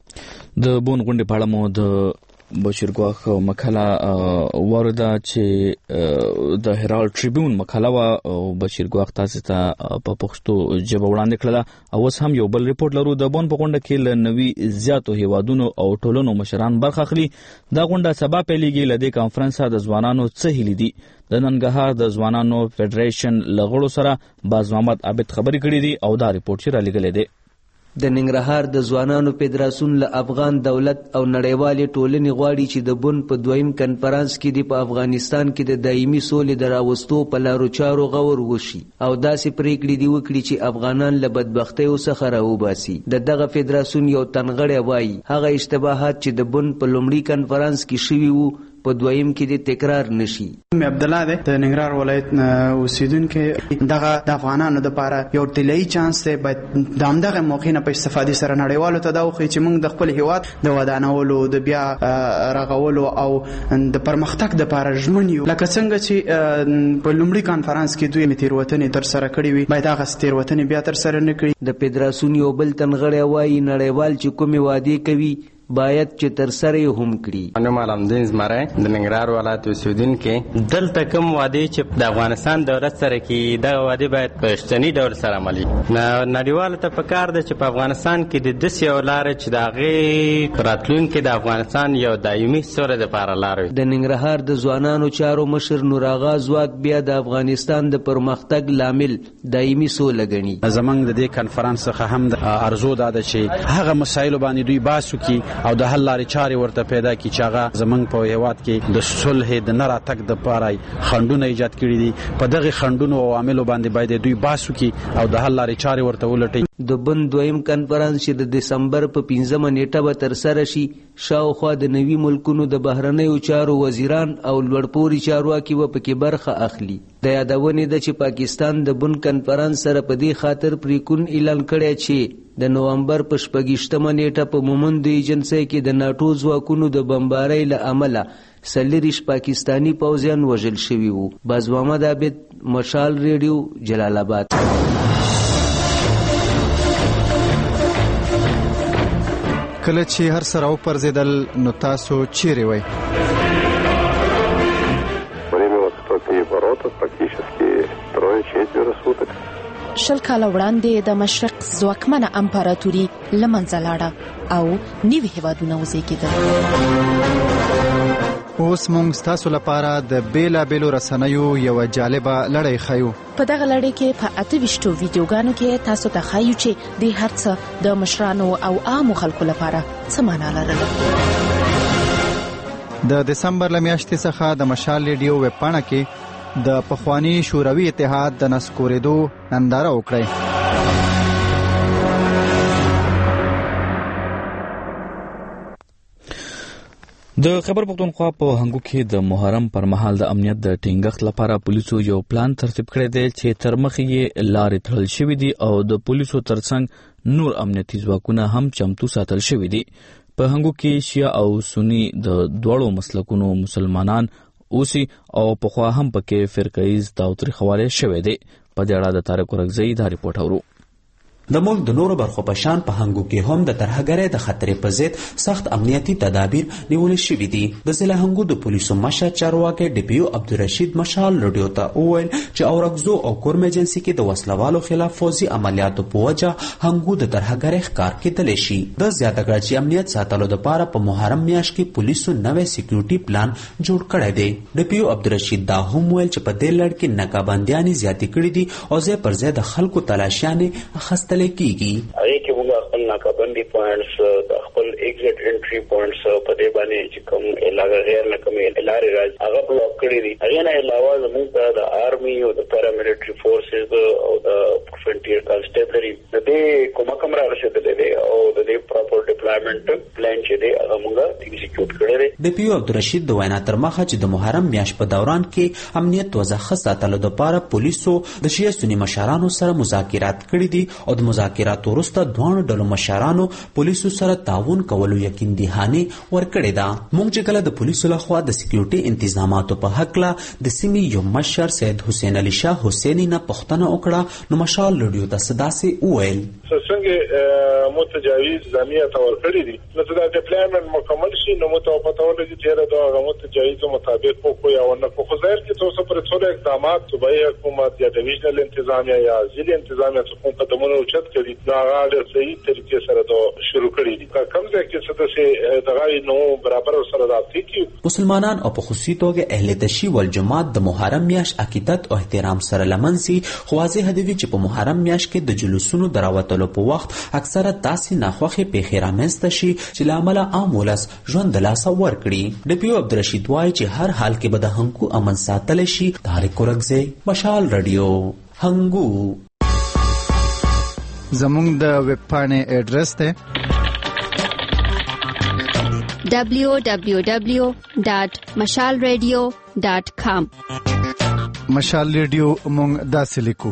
د بون غونډې په اړه مو د بشیر ګواخ مقاله ورده چې د هرالد ټریبیون مقاله وا او بشیر ګواخ تاسو ته په پښتو ژبه وړاندې کړله. او اوس هم یو بل ریپورت لرو. د بون په غونډه کې له نوي زیاتو هیوادونو او ټولنو مشران برخه اخلي. دا غونډه سبا پیلېږي. له دې کانفرنسه د ځوانانو څه هیلې دي؟ د ننګرهار د ځوانانو فدریشن له غړو سره باز محمد عابد خبرې کړې دي او دا ریپورت چې رالیږلی دی. د ننګرهار د ځوانانو فدراسیون له افغان دولت او نړیوالې ټولنې غواړي چې د بون په دویم کنفرانس کې د په افغانستان کې د دایمي سولې د راوستو په لارو چارو غور وشي او داسې پریکړې دې وکړي چې افغانان له بدبختیو څخه راوباسي. د دغه فدراسیون یو تنغړی وایي هغه اشتباهات چې د بون په لومړي کنفرانس کې شوي وو په دویم کې د تکرار نشي. مې عبدالله دی د ننګرهار ولایت اوسیدونکی. دغه د افغانانو لپاره یو طلایي چانس دی، باید د همدغه موقع نه په استفادې سره نړیوالو ته دا وښیي چې موږ د خپل هیواد د ودانولو د بیا رغولو او د پرمختګ دپاره ژمن یو. لکه څنګه چې په لومړي کانفرانس کې دوی تېروتنې ترسره کړې وي، باید هغسې تېروتنې بیا ترسره نه کړي. د فدراسیون یو بل تنغړی وایي نړیوال چې کومې وعدې کوي باید چې تر سره هم کړي. انو علمدین زمری د ننګرهار ولایت اوسیدونکي دلته کوم وعده چې د افغانستان دولت سره کې دا وعده باید په رښتینی ډول سره عملي نړیوال ته پکار ده چې په افغانستان کې د داسې یو لاره چې د هغې راتلونکي د افغانستان یو دایمي سوله دپاره لاره وي. د ننګرهار د ځوانانو چارو مشر نوراغا ځواک بیا د افغانستان د پرمختګ لامل دایمي سوله ګڼي. زمونږ د دې کنفرانس څخه هم د ارزو دا ده چې هغه مسایلو باندې دوی بحث وکړي او د حل لارې چارې ورته پیدا کړي چې هغه زمونږ په هېواد کې د صلح د نه راتګ دپاره خنډونه ایجاد کړي دي. په دغې خنډونو او عواملو باندې باید دوی بحث وکړي او د حل لارې چارې ورته ولټوي. د بن دویم کنفرانس چې د دسمبر په پنځمه نیټه به ترسره شي شاوخوا د نوي ملکونو د بهرنیو چارو وزیران او لوړپوړي چارواکي به پکې برخه اخلي. د یادونې ده چې پاکستان د بن کنفرانس سره په دې خاطر پریکون اعلان کړی چې د نومبر په شپږیشتمه نیټه په مومند ایجنسۍ کې د ناټو ځواکونو د بمبارۍ له امله څلېرویشت پاکستاني پوځیان وژل شوي وو. باز محمد عابد، مشال ریډیو، جلال آباد. کله چې هر سره او پرځیدل نو تاسو چیرې وای؟ شل کاله وړاندې د مشرق ځواکمنه امپراتوري له منځه لاړه او نوي هېوادونه وزېږېدل. اوس موږ ستاسو لپاره د بیلابیلو رسنیو یوه جالبه لړۍ ښیو. په دغه لړۍ کې په اته ویشتو ویډیوګانو کې تاسو ته ښیو چې د هر څه د مشرانو او عامو خلکو لپاره څه معنا لرله. د دسمبر له میاشتې څخه د مشال ریډیو ویب پاڼه کې د پخواني شوروي اتحاد د نسکورېدو ننداره وکړئ. د خیبر پختونخوا په هنګو کې د محرم پر مهال د امنیت د ټینګښت لپاره پولیسو یو پلان ترتیب کړی دی چې تر مخې یې لارې تړل شوي دي او د پولیسو ترڅنګ نور امنیتي ځواکونه هم چمتو ساتل شوي دي. په هنګو کې شیعه او سني د دواړو مسلکونو مسلمانان اوسي او پخوا هم پکې فرقه‌ایز تاوتریخوالی شوی دی. په دې اړه د طارق ورکزی دا رپورټ اورو. د ملک د نورو برخو په شان په هنګو کې هم د ترهګرۍ د خطرې په ضد سخت امنیتي تدابیر نیول شوي دي. د ضلع هنګو د پولیسو مشر چارواکي ډي پي او عبدالرشید مشال رادیو ته وویل چې اورکزو او کورم ایجنسي کې د وسلوالو خلاف فوزي عملیاتو په وجه هنګو د ترهګرۍ ښکار کېدلی شي. د زیاته کړه چې امنیت ساتلو دپاره په محرم میاشت کې پولیسو نوی سکیورټي پلان جوړ کړی دی. ډي پي او عبدالرشید دا هم ویل چې په دې لړ کې ناکابندیانې زیاتې کړي دي او ځای پر ځای د خلکو تلاشیانې اخیستل کیږي. هغه کې موږ خپل ناکابندي پوینټس د خپل ایگزیټ انټری پوینټس په دې باندې چې کوم علاقه غیر نه کوم لارې راځي هغه بلاک کړی دي. هغه نه علاوه زموږ د آرمي او د پیراملیټري فورسز او د فرنټیر کانسټیبلري د دې کومه کوم راغشتلې دي او د دې پراپر ډیپلایمنٹ پلان چې دی هغه موږ ایگزیکیوټ کړی دی. د پی او عبدالرشید د وینا تر مخه چې د محرم میاشت په دوران کې امنیت وضاحت ساتلو لپاره پولیسو د شیعه سنی مشرانو سره مذاکرات کړي دي او د مذاکراتو وروسته دواړو ډلو مشرانو پولیسو سره تعاون کولو یقین دهاني ورکړې ده. موږ چې کله د پولیسو لخوا د سکیورټي انتظاماتو په هکله د سیمې یو مشر سید حسین علي شاه حسیني نه پوښتنه وکړه نو مشال رادیو ته صداسې وویل څنګه متجاوز ځانیت ورکړي دي نو دا ډیپلایمنټ مکمل شي نو متوافقتونه دي چې دا هغه متجاوز مطابق کو یا ونه کو خو ظاهر کې تاسو پر ټول اقدامات صوبایي حکومت یا ډیویژنل انتظامیه یا ضلعي انتظامیه څخه قدمونه اوچت کړي دا هغه صحیح طریقې سره دا شروع کړي دي کوم ځای کې څه دغه نو برابر سره راځي کې مسلمانان او په خصوصي توګه اهل تشیع والجماعت د محرم میاشت عقیدت او احترام سره لمنسي خو واضح دی چې په محرم میاشت کې د جلوسونو دراوتلو په وخت اکثره داسې ناخوښې پیښې رامنځته شي چې له امله عام ولس ژوند د لاسه ورکړي. ډي پي او عبدالرشید وایي چې هر حال کې به د هنګو امن ساتلی شي. طارق ورکزی، مشال رادیو، هنګو. زموږ د ویب پاڼې اډرس دی دبلیو دبلیو دبلیو ډاټ مشال ریډیو ډاټ کام. مشال ریډیو موږ داسې لیکو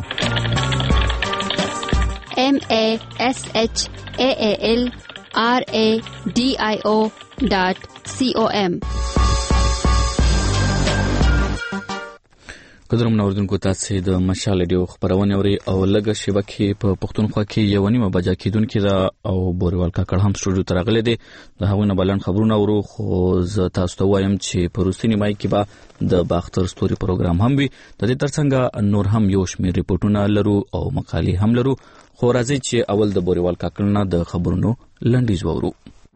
M A S H A A L R A D I O dot C O M. قدرمن اوردونکو تاسو د مشال ریډیو خبرونه اوري او لږه شبکې په پښتونخوا کې یو نیمه بجا کېدونکې ده او بوريوال کاکړ هم سټوډیو ته راغلي دي د هغوی نه بلند خبرونه اورو خو زه تاسو ته وایم چې په روسي نیمای کې به د باختر ستوري پروګرام هم وي د دې ترڅنګ نور هم یو شمېر ریپورتونه لرو او مقالې هم لرو خو راځي چې اول د بوريوال کاکړ نه د خبرونو لنډیز وورو.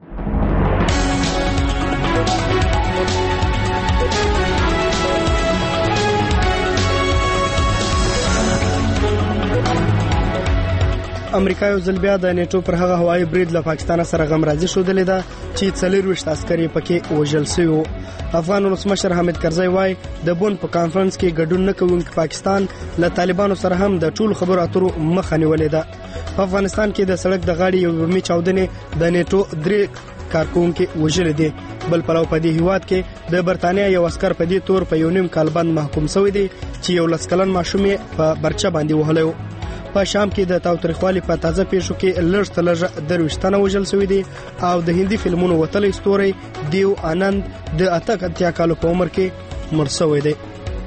امریکا یو ځل بیا د نیټو پر هغه هوایي برید له پاکستان سره غمرازي شودلې ده چې څلورويشت عسکري پکې وژل شوي. افغان ولسمشر حامد کرزی وایي د بون په کانفرنس کې ګډون نه کوونکی پاکستان له طالبانو سره هم د ټول خبرو اترو مخه نیولې ده. په افغانستان کې د سړک د غاړې یو بمي چاودنې د نیټو درې کارکونکو وژل دي. بل پلو په دې هیواد کې د برتانیا یو عسكر په دې تور په یو نیم کال باندې محکوم شوی دی چې یو لسکلن ماشوم په برچه باندې وهلو. په شام کې د تاوتریخوالي په تازه پیښو کې لږ تر لږه درويشتنه وژل شوی دي او د هندي فلمونو وتلی ستوري دیو آنند د اته اتیا کالو په عمر کې مړ شوی دی.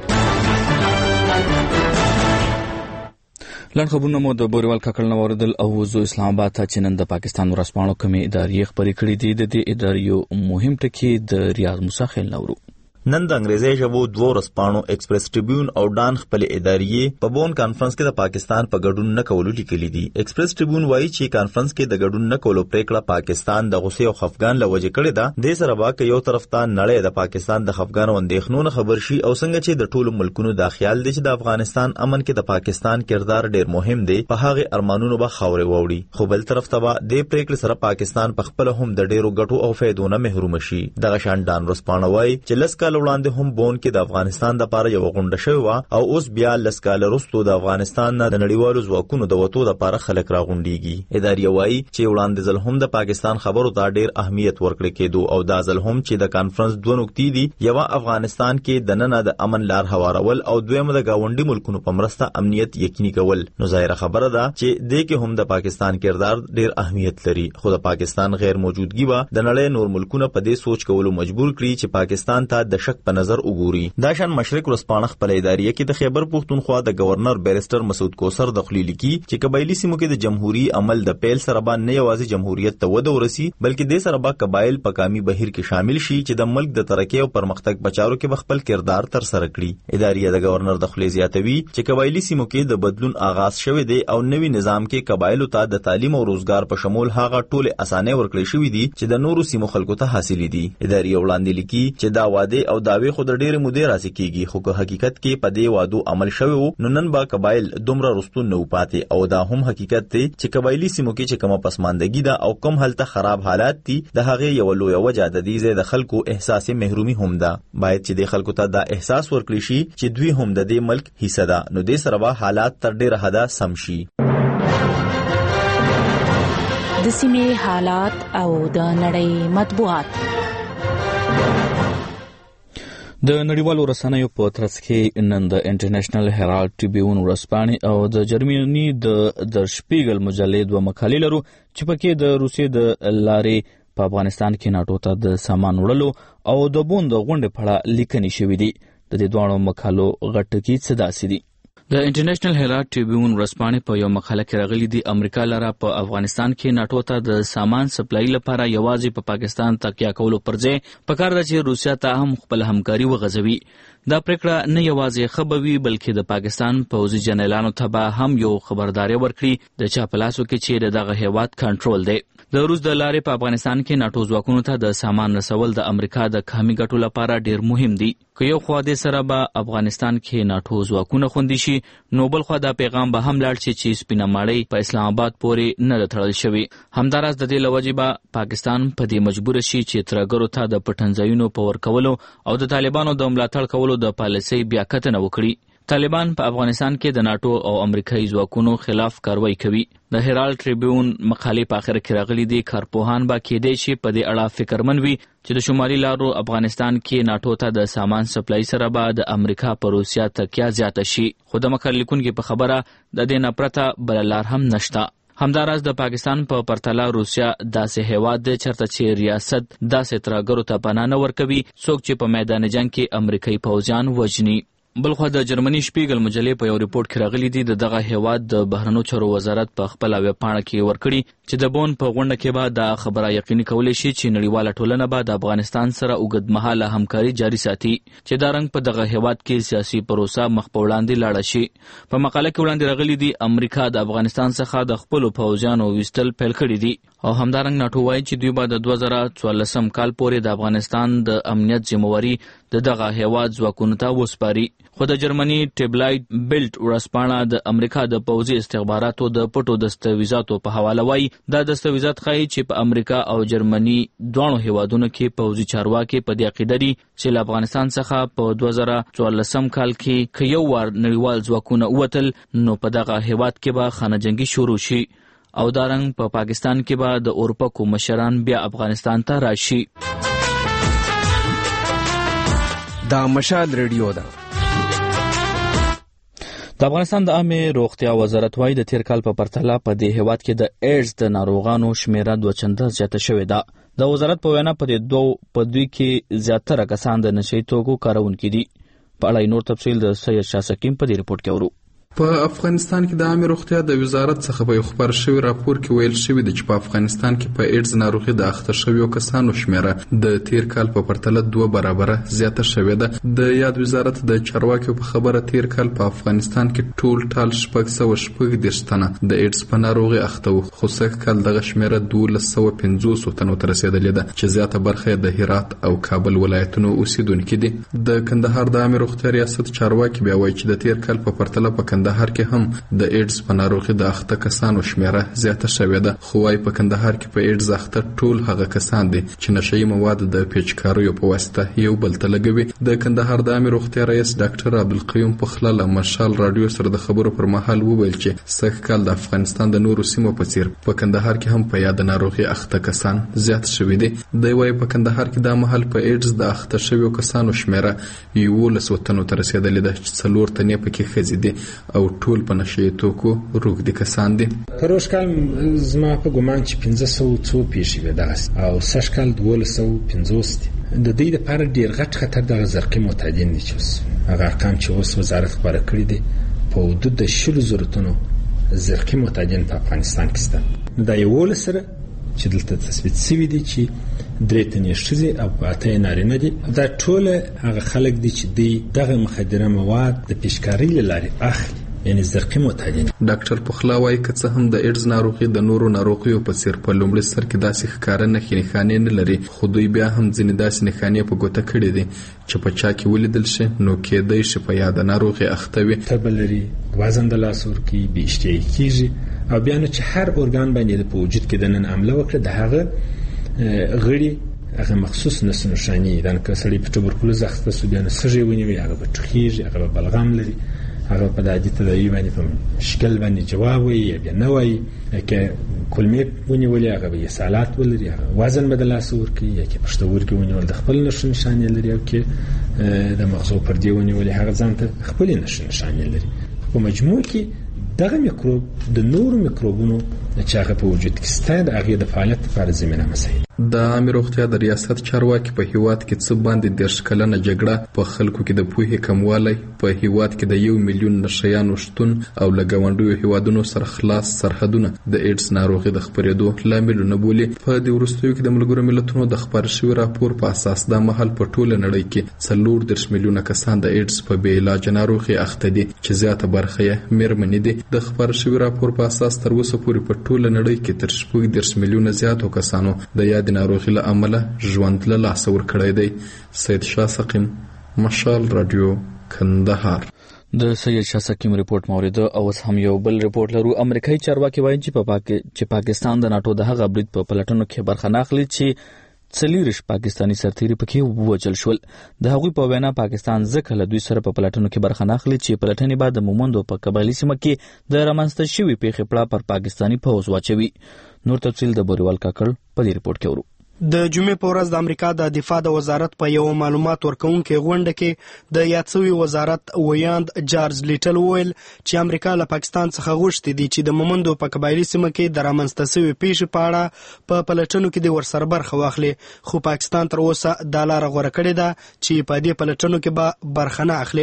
لن خبرونه مو د بوريوال کاکړ نو اوردل او وزو اسلام آباد ته چې نن د پاکستان ورسپانو کمې ادارې خبرې کړې دي. د دې ادارې مهم ټکی د ریاض موسی خیل نورو نن د انګریزي ژبو دوه ورځپاڼو ایکسپریس ټریبیون او ډان خپل ادارې په بون کانفرنس کې د پاکستان په ګډون نه کولو لیکلي دي. ایکسپریس ټریبیون وایي چې کانفرنس کې د ګډون نه کولو پریکړه پاکستان د غصې او خفګان لوجه کړې ده. د سره واکه یو طرف ته نړۍ د پاکستان د خفګان او اندېښنو خبر شي او څنګه چې د ټولو ملکونو د خیال دي چې د افغانستان امن کې د پاکستان کردار ډیر مهم دی په هغه ارمانونو به خاورې ووري. خو بل طرف ته به د پریکړې سره پاکستان په خپل هم د ډیرو ګټو او فایدو نه محروم شي. دغه شان ډان ورځپاڼه وایي چې لس کال وړاندې هم بون کې د افغانستان د لپاره یو غونډه شوی و او اوس بیا لسکاله وروسته د افغانستان نه د نړیوالو ځواکونو د وټو د لپاره خلک راغونډيږي. ادارې وایي چې وړاندې ځل هم د پاکستان خبرو ته ډیر اهمیت ورکړل کېدو او دا ځل هم چې د کانفرنس دوه نقطې دي یو افغانستان کې د نن د امن لار هوارول او دویم د گاونډي ملکونو په مرسته امنیت یقیني کول. نو ظاهره خبره ده چې د کې هم د پاکستان کردار ډیر اهمیت لري خو د پاکستان غیر موجودګي به د نړۍ نور ملکونه په دې سوچ کولو مجبور کړي چې پاکستان ته د شک په نظر وګوري. دا شان مشرق ورځپاڼه خپل ادارې کې د خیبر پښتونخوا د گورنر بیرستر مسعود کوثر د خلیلی کې چې قبایلی سیمو کې د جمهوریت عمل د پیل سره باندې نه یوازې جمهوریت ته وده ورسي بلکې د سره با قبایل په کامي بهیر کې شامل شي چې د ملک د ترقی او پرمختګ بچاورو کې خپل کردار تر سره کړي. ادارې د گورنر د خلیل زیاتوي چې قبایلی سیمو کې د بدلون آغاز شوه دی او نوي نظام کې قبایلو ته د تعلیم او روزګار په شمول هغه ټول اسانه ورکړې شوې دي چې د نورو سیمو خلکو ته حاصلې دي. ادارې وړاندې لیکي چې دا واده او داوی خو د ډېر مودې راځي کیږي خو که حقیقت کې په دې وادو عمل شوی وو نو نن با قبایل دومره رستون نه پاتې او دا هم حقیقت دی چې قبایلی سیمو کې چې کومه پسماندګي ده او کوم حالت خراب حالات دي د هغه یو لوی وجه د دې د خلکو احساس محرومي هم ده. باید چې د خلکو ته دا احساس ورکړي شي چې دوی هم د دې ملک حصہ ده نو د سره به حالات تر ډیره حدا سم شي. د سیمې حالات او د نړۍ مطبوعات د نړیوالو رسنیو په ترڅ کې نن د انټرنیشنل هرالډ ټریبیون ورځپاڼې او د جرمني د در شپیګل مجلې دوه مقالې لرو چې پکې د روسیې د لارې په افغانستان کې ناټو ته د سامان وړلو او د بوند غونډې په اړه لیکنې شوې دي. د دې دوه مقالو غټ کې څه داسې دي. د انټرنیشنل هرالډ ټریبیون ورځپاڼې په یو مقاله کې راغلي دي امریکا لاره په افغانستان کې ناټو ته د سامان سپلای لپاره یوازې په پاکستان تکیه کولو پر ځای پکار ده چې روسیا ته هم خپل همکاري وغځوي. دا پریکړه نه یوازې خبوي بلکې د پاکستان پوځي جنرالانو ته به هم یو خبرداري ورکړي د چا په لاسو کې چې دغه هیواد کنټرول دی. د روس د لارې په افغانستان کې ناټو ځواکونو ته د سامان رسول د امریکا د کامي ګټو لپاره ډیر مهم دي. که یو خوا د سره به افغانستان کې ناټو ځواکونه خوندي شي نو بل خوا دا پیغام به هم لاړ شي چې سپینه ماړی په اسلام آباد پورې نه تړل شوی. همداراز د دې لوجې به پاکستان په دې مجبور شي چې ترګرو ته د پټنځایونو په ورکولو او د طالبانو د ملاتړ کولو د پالیسۍ بیا کتنه وکړي. طالبان په افغانستان کې د ناټو او امریکایي ځواکونو خلاف کاروایی کوي. د هرالډ ټریبیون مقالې په اخر کې راغلي دي کارپوهان به کېدای شي په دې اړه فکرمن وي چې د شمالي لارو افغانستان کې ناټو ته د سامان سپلای سره به د امریکا پر روسیا تکیه زیاته شي. خو د مقالې لیکونکو په خبره د دې نه پرته بل لار هم نشته. همداراز د پاکستان په پرتله روسیا داسې هیواد دی چرته چې ریاست داسې ترګرو ته پناه نه ورکوي څوک چې په میدان جنگ کې امریکایي پوځیان وژني. بلخو د جرمني شپیګل مجلې په یو ریپورت کې راغلي دي د دغه هیواد د بهرنیو چارو وزارت په خپل ویبپاڼه کې ورکړي چې د بون په غونډه کې به دا خبره یقیني کولی شي چې نړیواله ټولنه به د افغانستان سره اوږدمهاله همکاري جاري ساتي چې دا رنګ په دغه هیواد کې سیاسي پروسه مخ په وړاندې لاړه شي. په مقاله کې وړاندې راغلي دي امریکا د افغانستان څخه د خپلو پوځیانو ویستل پیل کړي دي او همدارنګ ناټو وایي چې دوی به د دوه زره څوارلسم کال پورې د افغانستان د امنیت ذمہواري د دغه هیواد ځواکونو ته وسپاري. خو د جرمني ټیبلایټ بیلټ ورځپاڼه د امریکا د پوځي استخباراتو د پټو دستاویزاتو په حواله وایي دا دستاویزات ښایي چې په امریکا او جرمني دواړو هیوادونو کې پوځي چارواکي په دې عقیده دي چې له افغانستان څخه په دوه زره څوارلسم کال کې که یو وار نړیوال ځواکونه ووتل نو په دغه هیواد کې به خانه جنګي شروع شي او دارنګ په پا پاکستان کې به د اورپکو مشران بیا افغانستان ته راشي. دا مشال ریډیو ده. د افغانستان د عامه روغتیا وزارت وايي د تیر کال په پرتله په دې هیواد کې د ایډز د ناروغانو شمیره دوه چنده زیاته شوې ده. د وزارت په وینا په دې دوه په دوی کې زیاتره کسان د نشي توکو کارونکي دي. په اړه نور تفصیل د سید شاه سکیم په دې رپورت کې اورو. په افغانستان کې د عامه روغتیا د وزارت څخه په خبر شوی راپور کې ویل شوی دی چې په افغانستان کې په ایډز ناروغي د اخته شویو کسانو شمیره د تیر کال په پرتله دوه برابره زیاته شوې ده. د یاد وزارت د چارواکیو په خبره تیر کال په افغانستان کې ټول ټال شپږ سوه شپږ دېرش تنه د ایډز په ناروغي اخته وو، خو سږ کال دغه شمیره دولس سوه پنځوس تنو ته رسېدلې ده چې زیاته برخه د هرات او کابل ولایتونو اوسیدونکي دي. د کندهار د عامه روغتیا ریاست چارواکي بیا وایي چې د تیر کال په پرتله په کندهار کې هم د ایډز په ناروغي د اخته کسانو شمیره زیاته شوې ده. خو وايي په کندهار کې په ایډز اخته ټول هغه کسان دي چې نشئی مواد د پیچکاریو په واسطه یو بل ته لګوي. د کندهار د عامه روغتیا رئیس ډاکټر عبدالقیوم پخلا له مشال رادیو سره د خبرو پر مهال وویل چې سږ کال د افغانستان د نورو سیمو په څیر په کندهار کې هم په یاد ناروغي اخته کسان زیات شوي دي. دوی وايي په کندهار کې د مهال په ایډز د اخته شویو کسانو شمیره یولس تنو ته رسېدلې ده چې څلور تنې پکې ښځې دي او ټول په نشي توکو روږدي کسان دي. پروش کال زما په ګومان چې پنځه سوه څو پیښې وې دغسې او سږ کال دولس سوه پنځوس دي. د دوی دپاره ډېر غټ خطر دغه زرقي معتادین دي چې اوس هغه ارقام چې اوس وزارت خپاره کړي دي په حدود د شلو زرو تنو زرقي معتادین په افغانستان کې شته. دا یولس سره چې دلته تثبیت شوي دي چې درې تنې ښځې او اته یې نارینه دي. دا ټوله هغه خلک دي چې دوی دغه مخدره مواد د پیشکارۍ له لارې اخلي، یعنی زرقي معتادین. ډاکټر پخلا وايي که څه هم د ایډز ناروغي د نورو ناروغیو په څیر په لومړي سر کې داسې ښکاره نښې نښانې نه لري، خو دوی بیا هم ځینې داسې نښانې په ګوته کړي دي چې په چا کې ولیدل شي نو کېدای شي په یاده ناروغي اخته وي. تبه لري، وزن د لاس ورکوي، بې اشتهایي کېږي او بیا نو چې هر ارګان باندې په وجود کې دننه حمله وکړه د هغه غړي هغه مخصوص نښانې دي. که سړی په تبرکلوز اخته شو بیا نو سږی ونیوي، هغه به ټوخېږي، هغه به بلغم لري، هغه په عادي تداوي باندې په شکل باندې جواب وایي یا بیا نه وایي. که کلمې ونیولې هغه به اسهالات ولري، هغه وزن به د لاسه ورکوي، یا که پښتورګي ونیول د خپل نښو نښانې لري، او که د مغزو پردې ونیولې هغه ځان ته خپلې نښو نښانې لري. په مجموع کې دغه میکروب د نورو میکروبونو چې هغه په وجود کې شته د هغې د فعالیت لپاره زمینه مساعد. د عامه روغتیا د ریاست چارواکي په هیواد کې څه باندې دېرش کلنه جګړه، په خلکو کې د پوهې کموالی، په هیواد کې د یو میلیون نشیانو شتون او له ګاونډیو هیوادونو سره خلاص سرحدونه د ایډز ناروغي د خپرېدو لاملونه بولي. په دې وروستیو کې د ملګرو ملتونو د خپاره شوي راپور په اساس دا مهال په ټوله نړۍ کې څلور دېرش میلیونه کسان د ایډز په بې علاجه ناروغي اخته دي چې زیاته برخه یې مېرمنې دي. د خپاره شوي راپور په اساس تر اوسه پورې په ټوله نړۍ کې تر شپږ دېرش میلیونه زیاتو کسانو د یاد ناروغي له امله ژوند له لاسه ورکړی دی. سید شاه سقیم، مشال رادیو، کندهار. د سید شاه سقیم ریپورت موریده. او اوس هم یو بل ریپورت لرو. امریکایي چارواکي وایي چې په پاک... چې پاکستان د ناټو د هغه برید په پلټنو کې برخه نه اخلي چې څلېرویشت پاکستاني سرتیري پکې ووژل شول. د هغوی په وینا پاکستان ځکه له دوی سره په پلټنو کې برخه نه اخلي چې پلټنې به د مومندو په قبایلي سیمه کې د رامنځته شوي پیښې پړه پر پاکستاني پوځ واچوي. نور تفصیل د بوریوال کاکړ په دې ریپورت کې اورو. د جمعې په ورځ د امریکا د دفاع د وزارت په یو معلومات ورکونکې غونډه کې د یاد شوي وزارت ویاند جارج لیټل وویل چې امریکا له پاکستان څخه غوښتي دي چې د مومندو په قبایلي سیمه کې د رامنځته شوي پیښې په اړه په پلټنو کې د ورسره برخه واخلي، خو پاکستان تر اوسه دا لاره غوره کړې ده چې په دې پلټنو کې به برخه نه اخلي.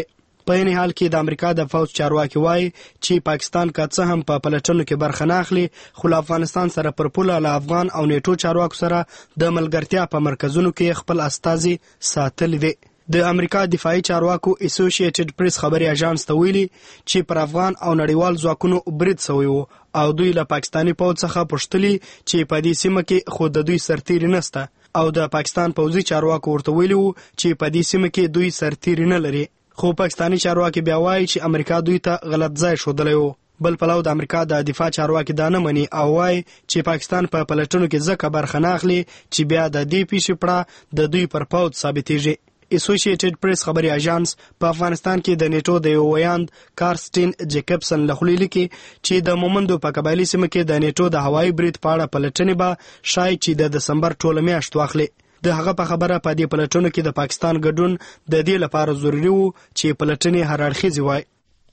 په این حال کې د امریکا د فوج چارواکي وایي چې پاکستان که څه هم په پلټنو کې برخه نه اخلي خو له افغانستان سره پر پوله له افغان او نیټو چارواکو سره د ملګرتیا په مرکزونو کې خپل استازي ساتلی دی. د امریکا دفاعي چارواکو اسوسییټډ پریس خبري اژانس ته ویلي چې پر افغان او نړیوال ځواکونو برید شوی وو او دوی له پاکستاني پوځ څخه پوښتلي چې په دې سیمه کې خو د دوی سرتیري نشته او د پاکستان پوځي چارواکو ورته ویلي وو چې په دې سیمه کې دوی سرتیري نه لري. خو پاکستاني چارواکي بیا وایي چې امریکا دوی ته غلط ځای ښودلی وو. بل پلو د امریکا د دفاع چارواکي دا نه مني او وایي چې پاکستان په پلټنو کې ځکه برخه نه اخلي چې بیا د دې پیښې پړه د دوی پر پوځ ثابتېږي. اسوسییټډ پریس خبري اژانس په افغانستان کې د نیټو د یو ویاند کارسټین جیکبسن له خولې لیکي چې د مومندو په قبایلي سیمه کې د نیټو د هوایي برید په اړه پلټنې به شاید چې د دسمبر ټوله میاشت واخلي. د هغه په خبره په دې پلټنو کې د پاکستان ګډون د دې لپاره ضروري وو چې پلټنې هر اړخیزې وای.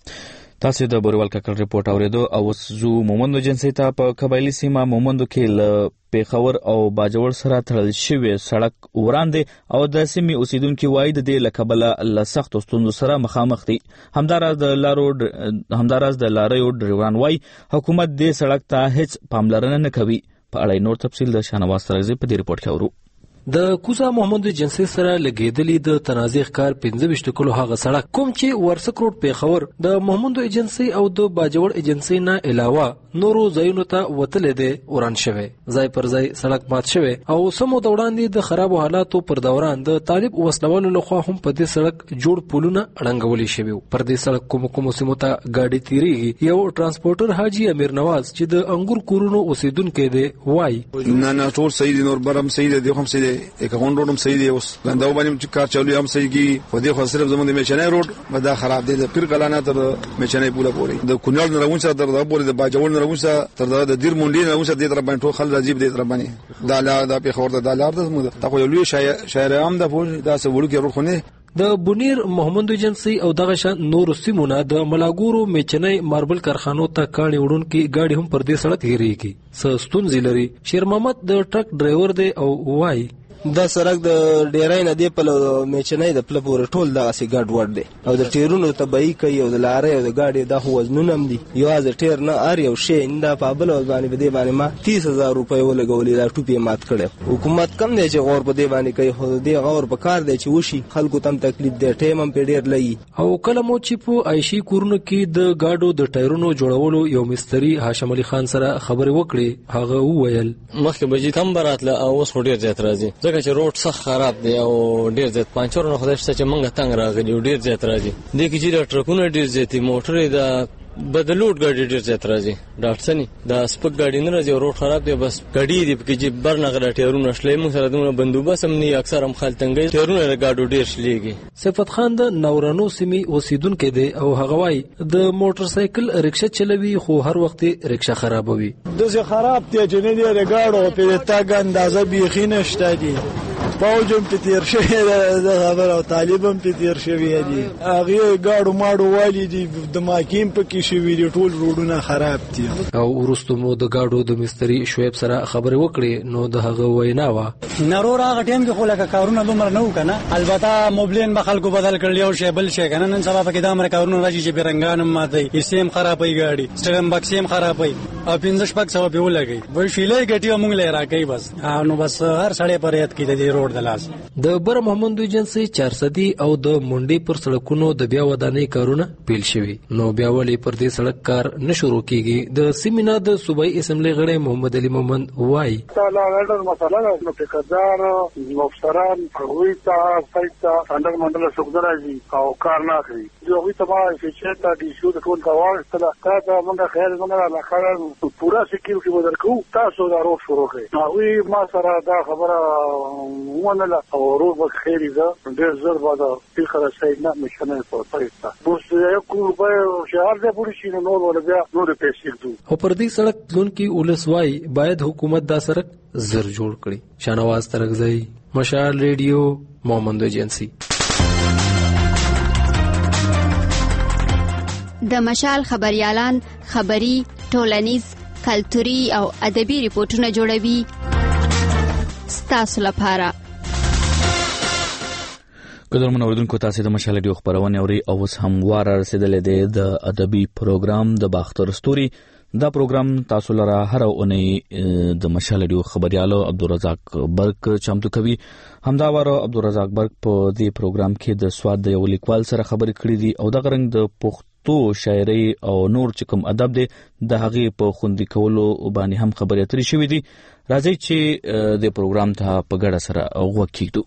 تاسو د بوروال ککړ ریپورت اوریدو او زو مومندو جنسي ته په قبایلی سیمه مومندو کې ل پیښور او باجوړ سره تړل شوی سړک وړاندې او د سیمې اوسیدونکو وایي د دې لکبله ل سخت ستونزو سره مخامخ دي. همداراز د لارو همداراز د لاریو ډریوران وایي حکومت دې سړک ته هیڅ پاملرنه نه کوي. په اړه نور تفصیل د شانواز ترغزي په دې ریپورت کې اورو. د کوزا محمد جنسي سره لګیدلی د تنازع کار پنځه ویشت کلو هغه سړک کوم چې ورسک روډ پیښور د محمد ایجنسی او د باجوړ ایجنسی نه علاوه نورو ځایونو ته وتلې ده وران شوه. ځای پر ځای سړک مات شوه او سمو د وړاندې د خراب حالاتو پر دوران د طالب وسلوالو لخوا هم په دې سړک جوړ پولونه اړنګولې شوی. پر دې سړک کوم کوم سیمو ته گاډي تیریږي. یو ترانسپورټر حاجی امیر نواز چې د انګور کورونو اوسیدونکو دی وای نه نه ټول صحیح دي نور برم صحیح دي هم صحیح یک غون روډم صحیح دی. اوس لنداو باندې کار چالو هم صحیح کی خو دې خو صرف زموږ د میچنای روډ مدا خراب دی. د پیر کلانه تر میچنای پوله پورې د کونیال نه راوځه تر د پورې د باجوړ نه راوځه تر د دیر مونډي نه راوځه د تر باندې ټول خل راځي د تر باندې دا لا د پیښور د دالار د زموږ ته خو یو لوی شاعر هم د پورې دا څه وړو کې روډ خونه د بونیر محمد ایجنسی او دغه شان نور سیمونه د ملاګورو میچنای ماربل کارخانو ته کاڼي وړونکي گاډي هم پر دې سړک هریږي. سستون زیلری شیر محمد د ټرک ډرایور دی او وای دا سړک د ډیرای نه دی په میچنای د پله پورې ټول دغه سي ګډ وډ دی او د ټیرونو تبعی کوي او د لارې او د گاډي د وزنونه هم دي. یوازې ټیر نه ار یو شی نه په بل باندې بده باندې ما تیس هزار روپۍ ولګولې دا ټوپې مات کړې. حکومت کم دی چې غور په دې باندې کوي خو دې غور په کار دی چې وشي خلکو تم تکلیف دی ټیم هم په ډیر لګي. او کله مو چې په عایشي کورونو کې د گاډو د ټایرونو جوړولو یو مستری هاشم علي خان سره خبرې وکړې. هغه وویل مخکې بجې کم براتله او اوس ډیر زیات راځي ځکه چې روډ سخت خراب دی او ډیر زیات پنچرونه خدای شته چې مونږ تنګ راغلی ډیر زیات راځي. د کې چې ټرکونه ډیر زیات موټر د بدلوټ ګاډي ډیر زیات راځي. ډاټسنی د سپک ګاډي نه راځي روډ خراب دی بس ګاډي دی کې چې برنغه ټیرونه شلې موږ سره د بندوبست هم نه اکثر هم خال تنګي ټیرونه ګاډو ډیر شلېږي. صفت خان د نورانو سیمې اوسیدونکو دی او هغه وای د موټر سایکل رکشا چلوي خو هر وخت رکشا خرابوي. دغه خراب دی چې نه دی ګاډو په تاګ اندازه بيخي نشته دي. فوجم په تیر شوی د خبر او طالبم په تیر شوی دي. هغه ګاډو ماډو والی دي د ماکیم په کې شوی دي ټول روډونه خراب دي. او ورستو مو د ګاډو د مستری شعیب سره خبرې وکړې نو د هغه وینا وا نرور هغه ټیم کې خو لکه کارونه دومره نه وکنه. البته موبلین به خلکو بدل کړل یو شی بل شي کنه. نن سبا په کې د امر کارونه راځي چې بیرنګانم ماته سیم خرابې ګاډي سټرم بکسیم خرابې او پنځه شپږ سو په ولګي وای شیلې ګټیو مونږ لې راکې بس نو بس هر سړی پر یاد کې د روډ د لاس د بر محمد ایجنسی چار صدی او د منډي پر سړکونو د بیا ودانۍ کارونه پیل شوي. نو بیا ولې پر دې سړک کار نه شروع کیږي. د سیمینا د صوبایي اسمبلی غړی محمد علي مومند وای تعالی غړ مسله نو ټیکدار مفسران هغوی ته سایت اندر منډل شوګداري او کار نه کوي. دوی ته ما چې تا دي شو د ټول کاوه ستله تا موږ خیر موږ لا خیر پورا سکیورټي ودرکو تاسو دا روښ شروع کړئ. هغوی ما سره دا خبره ونه او روز بخیر ده ډېر زر بعد فکر سید نه مشنه په پېستا بوس یو کوپه شهر ده پوری شي نو ول بیا نور پیسې دو. او پر دې سړک ځونکي ولسوای باید حکومت دا سړک زر جوړ کړي. شانواز ترغزی مشال ریډیو مومند ایجنسی. د مشال خبريالان خبري ټولنیز کلتوري او ادبي ریپورتونه جوړوي ستاسو لپاره. قدرمن اوریدونکو تاسو د مشال ډیو خبرونه اوري او اوس هم وار رسیدلې ده د ادبي پروګرام د باختر ستوري. دا پروګرام تاسو لره هر اونۍ د مشال ډیو خبريالو عبدالرزاق برک چمتو کوي. همدا واره عبدالرزاق برک په دې پروګرام کې د سواد د یو لیکوال سره خبرې کړې دي او د غرنګ د پښتو شاعري او نور چې کوم ادب دی د هغې په خوندي کولو باندې هم خبرې اترې شوې دي. راځي چې د پروګرام ته په ګډه سره غوږ کېږدو.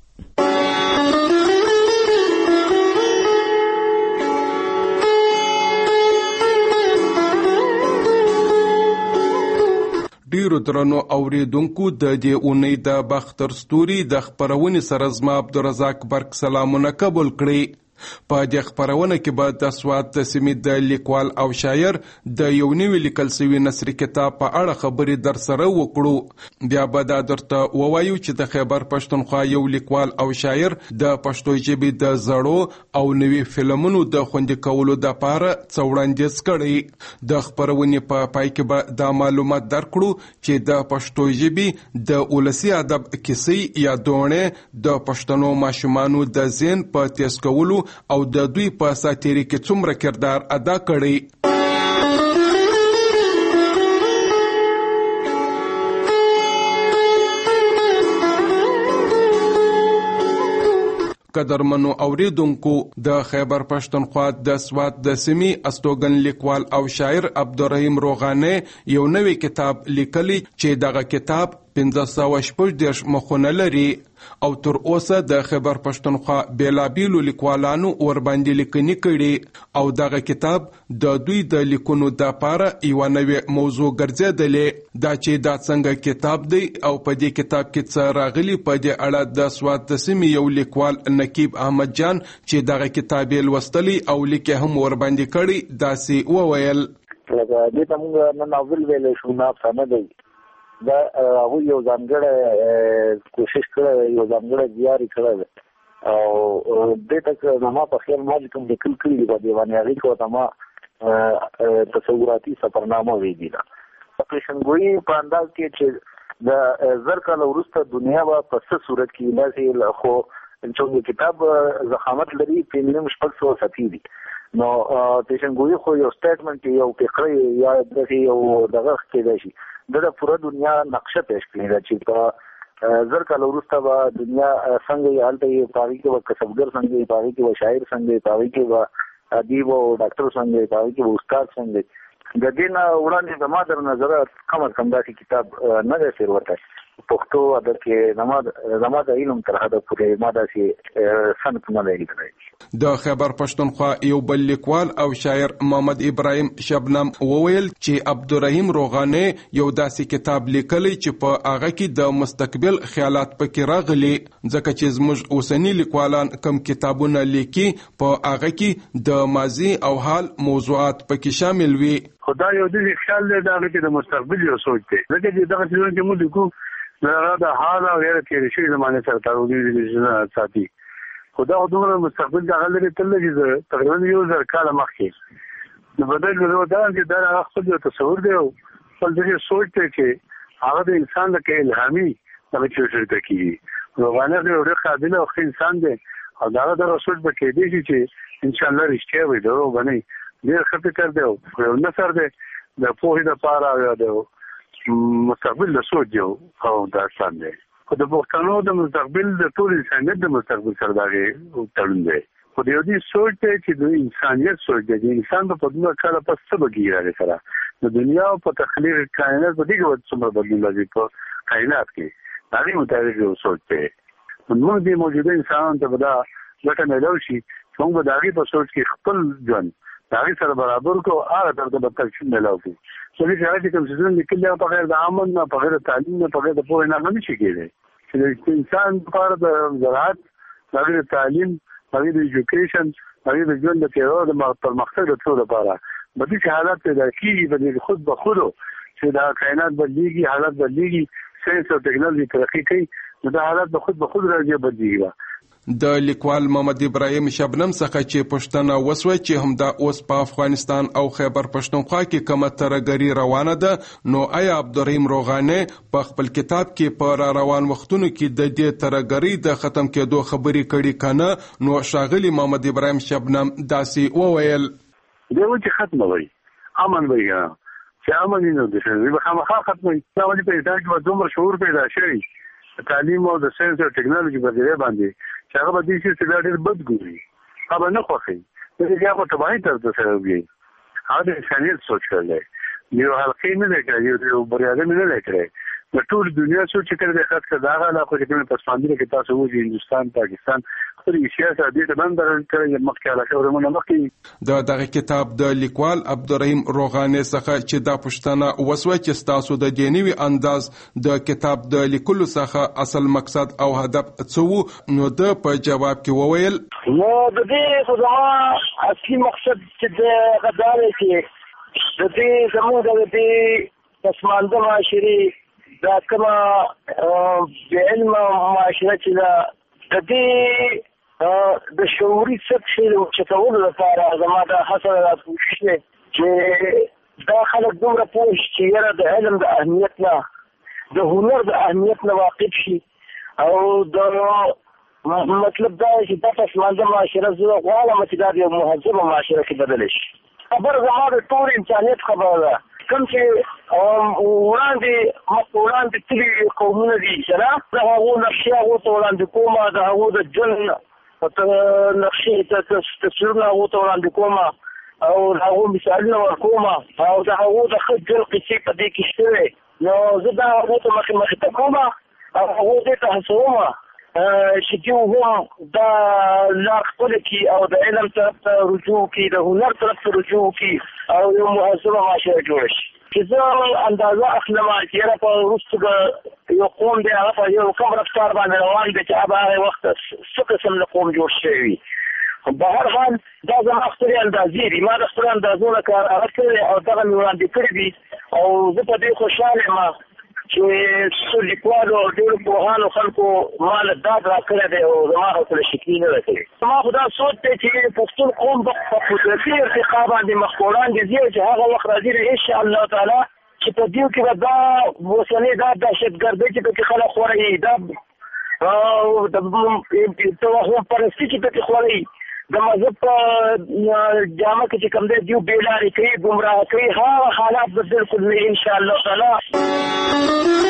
ډیرو درنو اوریدونکو د دې اونۍ د باختر ستوري د خبرونې سره زما عبدالرزاق برک سلامونه قبول کړئ. په دې خبرونه کې به د سواد د سیمې د لیکوال او شاعر د یو نوي لیکل شوي نثري کتاب په اړه خبرې در سره وکړو. بیا به دا درته ووایو چې د خیبر پښتونخوا یو لیکوال او شاعر د پښتو ژبې د زړو او نوي فلمونو د خوندي کولو لپاره څه وړاندیز کړی. د خبرونې په پای کې به دا معلومات درکړو چې د پښتو ژبې د ولسي ادب کیسې یا دوڼې د پښتنو ماشومانو د ذهن په تیز کولو او د دوی په ساتیري کې څومره کردار ادا کړی. قدرمنو اوریدونکو د خیبر پښتونخوا د سواد د سیمې استوګن لیکوال او شاعر عبدالرحیم روغانه یو نوی کتاب لیکلی چې دغه کتاب پنځه سوه شپږ دېرش مخونه لري او تر اوسه د خیبر پښتونخوا بیلابیلو لیکوالانو ورباندې لیکنې کړي او دغه کتاب د دوی د لیکونو دپاره یوه نوې موضوع ګرځېدلې. دا چې دا څنګه کتاب دی او په دې کتاب کې څه راغلي په دې اړه د سواد د سیمې یو لیکوال نقیب احمد جان چې دغه کتاب یې لوستلی او لیک هم ورباندې کړی داسې وویل. لکه دې ته موږ نه ناول ویلی شو نه افسانه دی. دا هغوی یو ځانګړی کوشش کړی یو ځانګړی زیار یې کړی دی او دې ته زما په خیال ما چې کوم لیکل کړي دي په دې باندې هغې کې ورته ما تصوراتي سفرنامه ویلي ده. په پیشنګویي په انداز کې چې د زر کاله وروسته دنیا به په څه صورت کې داسې خو چې کتاب ضخامت لري پنځه شپږ سوه صفحې دي نو پیشنګویي خو یو سټیټمنټ یو فقره یا داسې یو دغه کېدای شي د پوره دنیا نقشه پیش کړې ده چې په زر کاله وروسته به دنیا څنګه یې هلته یې په هغې کې به کسبګر څنګه یې په هغې کې به شاعر څنګه یې په هغې کې به ادیب او ډاکټر څنګه یې په هغې کې به استاد څنګه یې. د دې نه وړاندې زما در نظره کم از کم داسې کتاب نه دی تېروتی پښتو ادب کې زما زما د علم تر حده پورې ما داسې صنف نه دی لیکلی. د خیبر پښتونخوا یو بل لیکوال او شاعر محمد ابراهیم شبنم وویل چې عبدالرحیم روغانه یو داسې کتاب لیکلی چې په هغه کې د مستقبل خیالات پکې راغلي ځکه چې زموږ اوسني لیکوالان کم کتابونه لیکي په هغه کې د ماضي او حال موضوعات پکې شامل وي. خدا یو دې خیال دی دا چې د مستقبل یو سوچ دی ځکه چې دغه څه چې موږ لیکو دا د حال او غیر تېرې شوي زمانې سره تعلق ساتي. خدا خو دومره مستقبل دغه لري تل چې تقریبا یو زر کاله مخکې نو بدل نو دا چې دا هغه خپل یو تصور دی او خپل دغه سوچ دی چې هغه د انسان لکه الهامي دغه چې ورته کېږي. روغانه دی ډېر قابل او ښه انسان دی او دغه دغه سوچ به کېدی شي چې انشاءالله رښتیا وي دروغ به نه وي. ډېر ښه فکر دی او یو نثر دی د پوهې دپاره او د مستقبل د سوچ یو او داستان دی. خو د پښتنو د مستقبل د ټول انسانیت د مستقبل سره دا تړون دی. خو د یو دې سوچ دی چې د انسانیت سوچ دی چې انسان به په دوه کاله پس څه به کېږي هغې سره د دنیا په تخلیق کائنات په دې کې به څومره بدلون راځي په کائنات کې د هغې مطابق یو سوچ دی. موږ دې موجوده انسانانو ته به دا ګټه میلاو شي چې موږ به د هغې په سوچ کې خپل ژوند د هغې سره برابر کړو هغه طرف ته به ترشیب میلاو کړو. ځکه چې هغه چې کوم څیزونه لیکلي هغه په غیر د امن نه په غیر د تعلیم نه په غیر د پوهې نه نه شي کېدی چې د انسان لپاره د زراعت د هغې د تعلیم د هغې د ایجوکیشن د هغې د ژوند د تېرو د پرمختګ د ټولو لپاره به داسې حالات پیدا کېږي به خود به خودو چې دا کائنات بدلېږي حالات بدلېږي ساینس او ټکنالوژي ترقي کوي نو دا حالات به خود به خود راځي بدلېږي. د لیکوال محمد ابراهیم شبنم څخه چې پوښتنه وسوه چې همدا اوس په افغانستان او خیبر پښتونخوا کې کومه ترهګري روانه ده، نو آیا عبدالرحیم روغاني په خپل کتاب کې په را روان وختونو کې د دې ترهګري د ختم کېدو خبرې کړي کنه؟ نو ښاغلي محمد ابراهیم شبنم داسې وویل: دغه چې ختمه وي امن وي چې امن نه دي چې خامخا ختمه وي. دا ولې په انسان کې دومره شعور پیدا شي تعلیم او د ساينس او ټیکنالوژي په ډېر باندې چې هغه به دې چې دا ډېر بد ګوري، هغه نه خوښي، دغه هغه تباہی تر څه وي. هغه د انسانیت سوچ کړل، یو حلقې نه لګي، یو بریاده نه لګي. د ټول دنیا سوچ کړي د خاص کړه دا غلا خو چې په سپاندره کې تاسو وځي هندستان پاکستان خپل سیاست دې باندې درکړي مخکې علاقه ورمنه مخکې د دغه کتاب د لیکوال عبدالرحیم روغاني څخه چې دا پوښتنه وسوه چې تاسو د دینوي انداز د کتاب د لیکلو څخه اصل مقصد او هدف څه وو، نو د په جواب کې وویل: نو د دې خو زما اصلي مقصد چې د غداري کې د دې زموږ د دې پسمانده معاشري دا کومه د علم معاشره چې دا د دې د شعوري سطحې د اوچتولو لپاره زما دا هڅه ده، دا کوشش دی چې دا خلک دومره پوه شي چې یاره د علم د اهمیت نه، د هنر د اهمیت نه واقف شي. او د مطلب دا چې دا پسمانده معاشره زه غواړم چې دا د یو مهذبه معاشره کې بدله شي. خبره زما د ټول انسانیت خبره ده، کوم چې وړاندې مخ وړاندې تللي قومونه دي چې نه د هغو نقشې هغو ته وړاندې کومه، د هغو د ژوند نقشې تصویرونه هغو ته وړاندې کومه او د هغو مثالونه ورکومه او د هغو د ښه ژوند قصې په دې کې شته وي. نو زه دا هغو ته مخې مخې ته کومه او هغو دې ته هڅومه چې دوی هم دا لار خپله کړي او د علم طرف ته رجوع کړي، د هنر طرف ته رجوع کړي او یو مهذبه معاشره جوړه شي. چې زه اندازه اخلم چې یاره په وروستو یو قوم دی هغه په یو کوم رفتار باندې روان دی چې هغه هغې وخته څه قسم د قوم جوړ شوی وي. په هر حال دا زما خپلې اندازې دي، ما د خپلو اندازو نه کار هغه کړی او دغه مې وړاندې کړي دي او زه په دې خوشحاله یم چې څو لیکوالو او ډېرو پوهانو خلکو ما له داد راکړی دی او زما حوصله شکلي نه ده کړې. زما خو دا سوچ دی چې پښتون قوم به په قدرتي ارتقا باندې مخ په وړاندې ځي چې هغه وخت راځي دی انشاءالله تعالی چې په دې کې به دا اوسنۍ دا دهشتګردۍ چې پکې خلک خوروي، دا د توهم پرستي چې پکې خوروي، د مذهب په جامه کې چې کوم دی دیو بېلارې کوي، ګمراه کوي، هغه حالات به بالکل نه انشاءالله تعالی.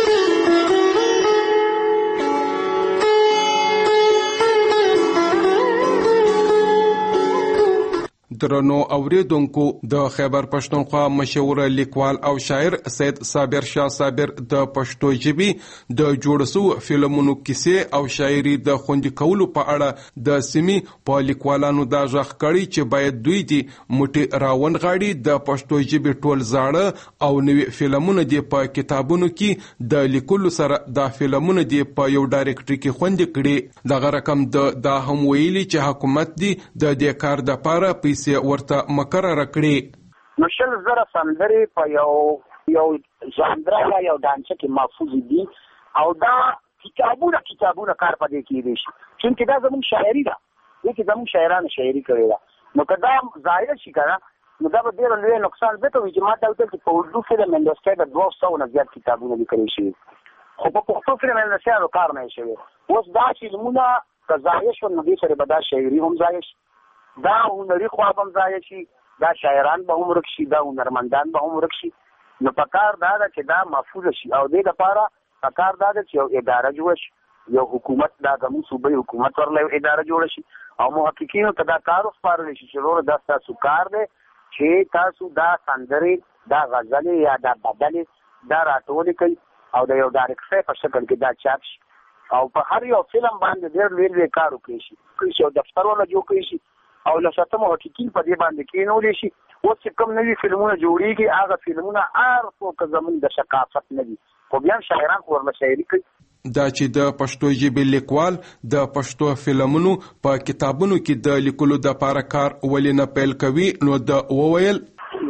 درنو اوریدونکو، د خیبر پښتونخوا مشهور لیکوال او شاعر سید صابر شاه صابر د پښتو ژبې د جوړ شوو فلمونو کیسې او شاعري د خوندي کولو په اړه د سیمې په لیکوالانو دا غږ کړی چې باید دوی دې موټي راون غاړي د پښتو ژبې ټول زاړه او نوي فلمونه دې په کتابونو کې د لیکلو سره دا فلمونه دې په یو ډایرکټري کې خوندي کړي. دغه رقم د دا هم ویلي چې حکومت دې د دې کار د پاره پیسې ورته مقرره کړي. نو شل زره سندرې په یو یو ژانر یو ډانسه کې محفوظ دي او دا کتابونه کتابونه کار په دې کې دي چې دا زموږ شاعري ده، دې کې زموږ شاعرانو شاعري کړې ده. نو که دا ظاهر شي کنه نو دا به ډېر لوی نقصان ځکه وي چې ما ته ویل چې په اردو فلم انډسټرۍ کې دوه سوه نه زیات کتابونه لیکل شوي، خو په پښتو فلم انډسټرۍ کار نه شوی. اوس دا فلمونه که ضایع شول نو دې سره به دا شاعري هم ضایع شي، دا هنري خواب هم ضایع شي، دا شاعران به هم ورک شي، دا هنرمندان به هم ورک شي. نو پکار دا ده چې دا محفوظ شي او دې لپاره پکار دا ده چې یو اداره جوړ شي، یو حکومت دا زموږ صوبایي حکومت ورله یو اداره جوړ شي او محققینو ته دا کار وسپارلی شي چې وروره دا ستاسو کار دی چې تاسو دا سندرې، دا غزلې یا دا بدلې دا راټولې کوي او د یو ډایرکټرۍ په شکل کې دا چاپ شي او په هر یو فلم باندې ډېر لوی لوی کار وکړي شي، کوي شي او دفترونه جوړ کړي شي او له ساته محققین په دې باندې کېنولی شي. اوس چې کوم نوي فلمونه جوړېږي هغه فلمونه هر څوک زموږ د ثقافت نه دي، خو بیا هم شاعران خو ورله شاعري کوي. دا چې د پښتو ژبې لیکوال د پښتو فلمونو په کتابونو کې د لیکلو د پاره کار ولې نه پیل کوي، نو د وویل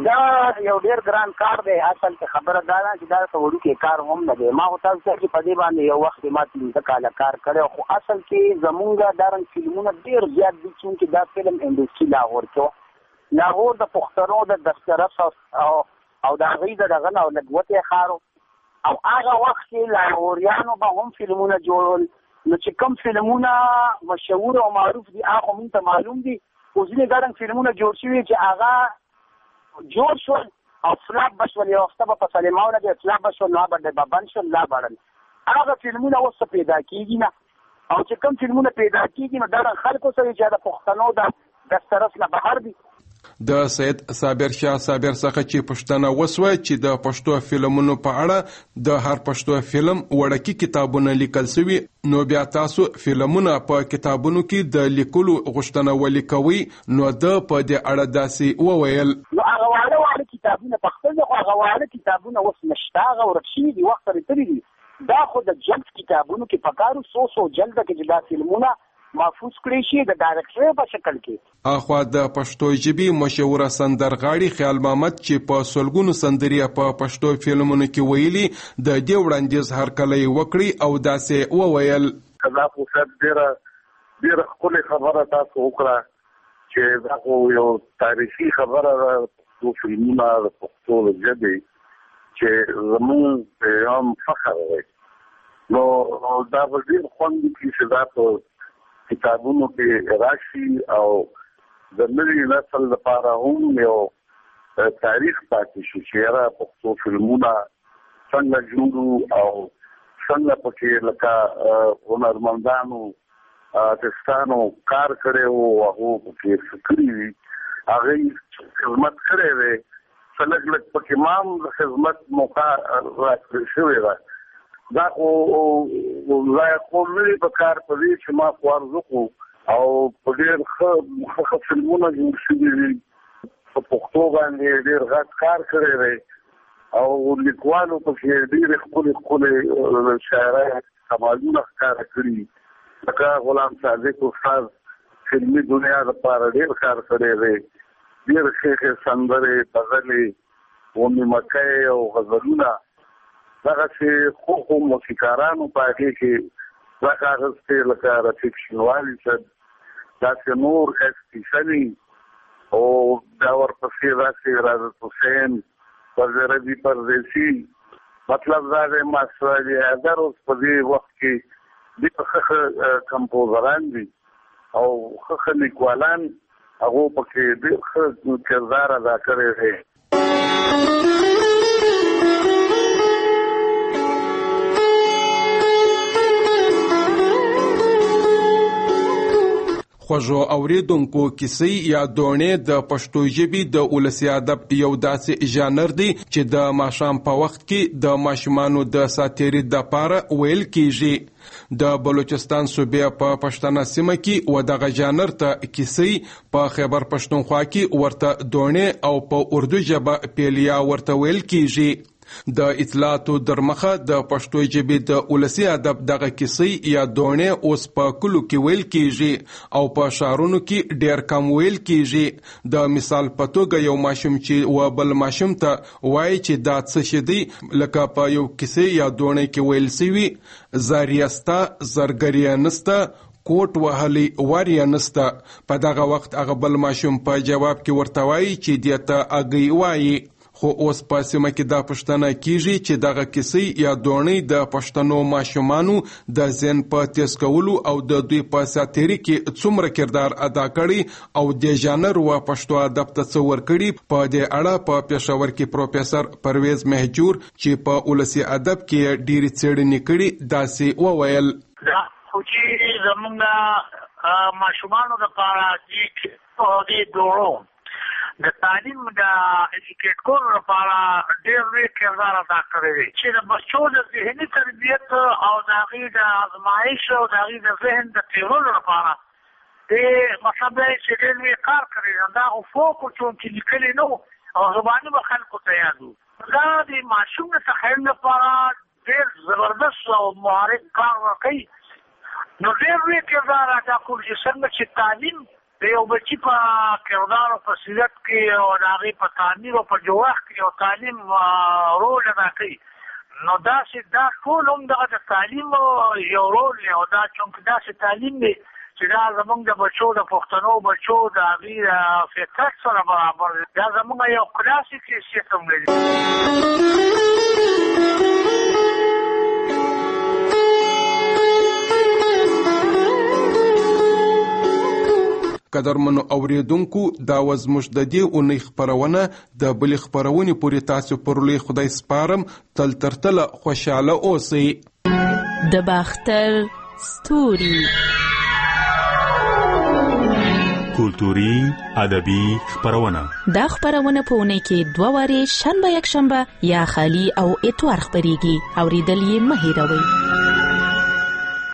دا یو ډېر ګران کار دی. اصل کې خبره دا ده چې دا څه وړوکی کار هم نه دی. ما خو تاسو ته چې په دې باندې یو وخت ما پنځه کاله کار کړی، خو اصل کې زمونږ دارنګ فلمونه ډېر زیات دي چونکې دا فلم انډسټري لاهور کې لاهور د پښتنو د دسترس او او د هغوی د دغه نه او لږ وتی ښار او هغه وخت کې لاهوریانو به هم فلمونه جوړول. نو چې کوم فلمونه مشهور او معروف دي هغه موږ ته معلوم دي. خو ځینې دارنګ فلمونه جوړ شوي چې هغه جوړ شول او فلاپ به شول، یو وخته به په سلیماونه کې فلاپ به شول، نو به به بند شول، لا بړل. هغه فلمونه اوس پیدا کېږي نه، او چې کوم فلمونه پیدا کېږي نو دغه خلکو سره چې د پښتنو د دسترس نه بهر دي. د سید صابر شاه صابر څخه چې پوښتنه وسوه چې د پښتو فلمونو په اړه د هر پښتو فلم وړکی کتابونه لیکل شوي، نو بیا تاسو فلمونه په کتابونو کې د لیکلو غوښتنه ولیکوي، نو د په دې اړه داسې وویل. نو هغه واړه واړه کتابونه په خپل خو هغه واړه کتابونه اوس نشته، هغه ورک شوي دي، وخت سره تللي دي. دا خو د جلد کتابونو کې په کارو څو څو جلده کې چې دا فلمونه محفوظ کړی شي د ډایرکټر په شکل کې. اخوا د پښتو ژبې مشهوره سندرغاړي خیال محمد چې په سلګونو سندرې په پښتو فلمونو کې ویلي، د دې وړاندیز هرکلی وکړي او داسې وویل. دا خو ډېره ډېره ښکلې خبره تاسو وکړه چې دا خو یو تاریخي خبره ده، څو فلمونه د پښتو ژبې چې زموږ هم فخر دی. نو دا به ډېر خوند وکړي چې دا په کتابونو کې راشي او د نوي نسل لپاره هم یو تاریخ پاتې شي چې یاره پښتو فلمونه څنګه جوړو او څنګه پکې لکه هنرمندانو آرټسټانو کار کړی وو، هغو پکې څه کړي وي، هغوی خدمت کړی دی، څه لږ لږ پکې ما هم د خدمت موقع راکړې شوې ده. دا خو ځای خو لري په کار په دې چې ما خو ارزو کو او په ډېر ښه فلمونه جوړ شوي دي، په پښتو باندې ډېر غټ کار کړی دی او لیکوالو پکې ډېرې ښکلې ښکلې شاعرۍ کمالونه ښکاره کړي، لکه غلام صادق استاد فلمي دنیا لپاره ډېر کار کړی دی، ډېر ښې ښې سندرې، غزلې، اومي مکۍ او غزلونه، دغه چې خو خو موسیقارانو په هغې کې برخه اخیستې، لکه رفیق شینوالي صاحب، داسې نور ایسټیشني او دا ورپسې داسې رازت حسین، ربي پردیسي. مطلب دا دی ماسټر علي حیدر اوس په دې وخت کې ډېر ښه ښه کمپوزران دي او ښه ښه لیکوالان، هغو پکې ډېر ښه کردار ادا کړی دی. خوږو اوریدونکو کیسې یا دوڼې د پښتو ژبې د ولسي ادب یو داسې ژانر دی چې د ماښام په وخت کې د ماشومانو د ساتیري دپاره ویل کیږي. د بلوچستان صوبې په پښتنه سیمه کې و دغه ژانر ته کیسې، په خیبر پښتونخوا کې ورته دوڼې او په اردو ژبه پیلیا ورته ویل کیږي. د اطلاعاتو درمخه د پښتو ژبې د ولسي ادب دغه کیسې یا دوڼې اوس په کلو کې ویل کیږي او په ښارونو کې ډېر کم ویل کیږي. د مثال په توګه یو ماشوم چې و بل ماشوم ته وایي چې دا څه شی دی، لکه په یو کیسې یا دوڼې کې ویل سوي زاریسته زرګریه نسته کوټ وهلی واریا نسته، په دغه وخت هغه بل ماشوم په جواب کې ورته وایي چې دې ته اګۍ وایي. خو اوس په سیمه کې دا پوښتنه کیږي چې دغه کیسې یا دوڼې د پښتنو ماشومانو د ذهن په تیز کولو او د دوی په ساتیري کې څومره کردار ادا کړي او د ژانر و پښتو ادب ته څه ورکړي. په دې اړه په پېښور کې پروفیسر پرویز مهجور چې په ولسي ادب کې ډېرې څېړنې کړي داسې وویل. دا خو چې زموږ ماشومانو دپاره چې د دوړو د تعلیم د ایجوکیټ کولو لپاره ډېر لوی کردار ادا کړی دی چې د بچو د ذهني تربیت او د هغې د ازمایش او د هغې د ذهن د تېرولو لپاره د مطلب دی چې ډېر لوی کار کړی دی. دا خو فوق و چونکې لیکلي نه و او زباني به خلکو ته یاد و. دا د ماشوم د تخیل لپاره ډېر زبردست او محرک کار ورکوي. نو ډېر لوی کردار ادا کړو چې څنګه چې تعلیم د یو بچي په کردار او په سیرت کې او د هغې په تعمیر او په جوړښت کې یو تعلیم رول ادا کوي، نو داسې دا ټول هم دغه د تعلیم یو رول دی، او دا چونکې داسې تعلیم دی چې دا زمونږ د بچو د پښتنو بچو د هغې فطرت سره برابر دی. دا زمونږ یو کلاسیک حیثیت هم لري. قدرمنو اوریدونکو، دا و زموږ د دې اونۍ خپرونه. د بلې خپرونې پورې تاسو پر لوی خدای سپارم. تل تر تله خوشحاله اوسئ. د باختر ستوري کلتوري ادبي خپرونه. دا خپرونه په اونۍ کې دوه وارې شنبه یک شنبه یا خالی او اتوار خپریږي. اوریدل یې مه هېروئ.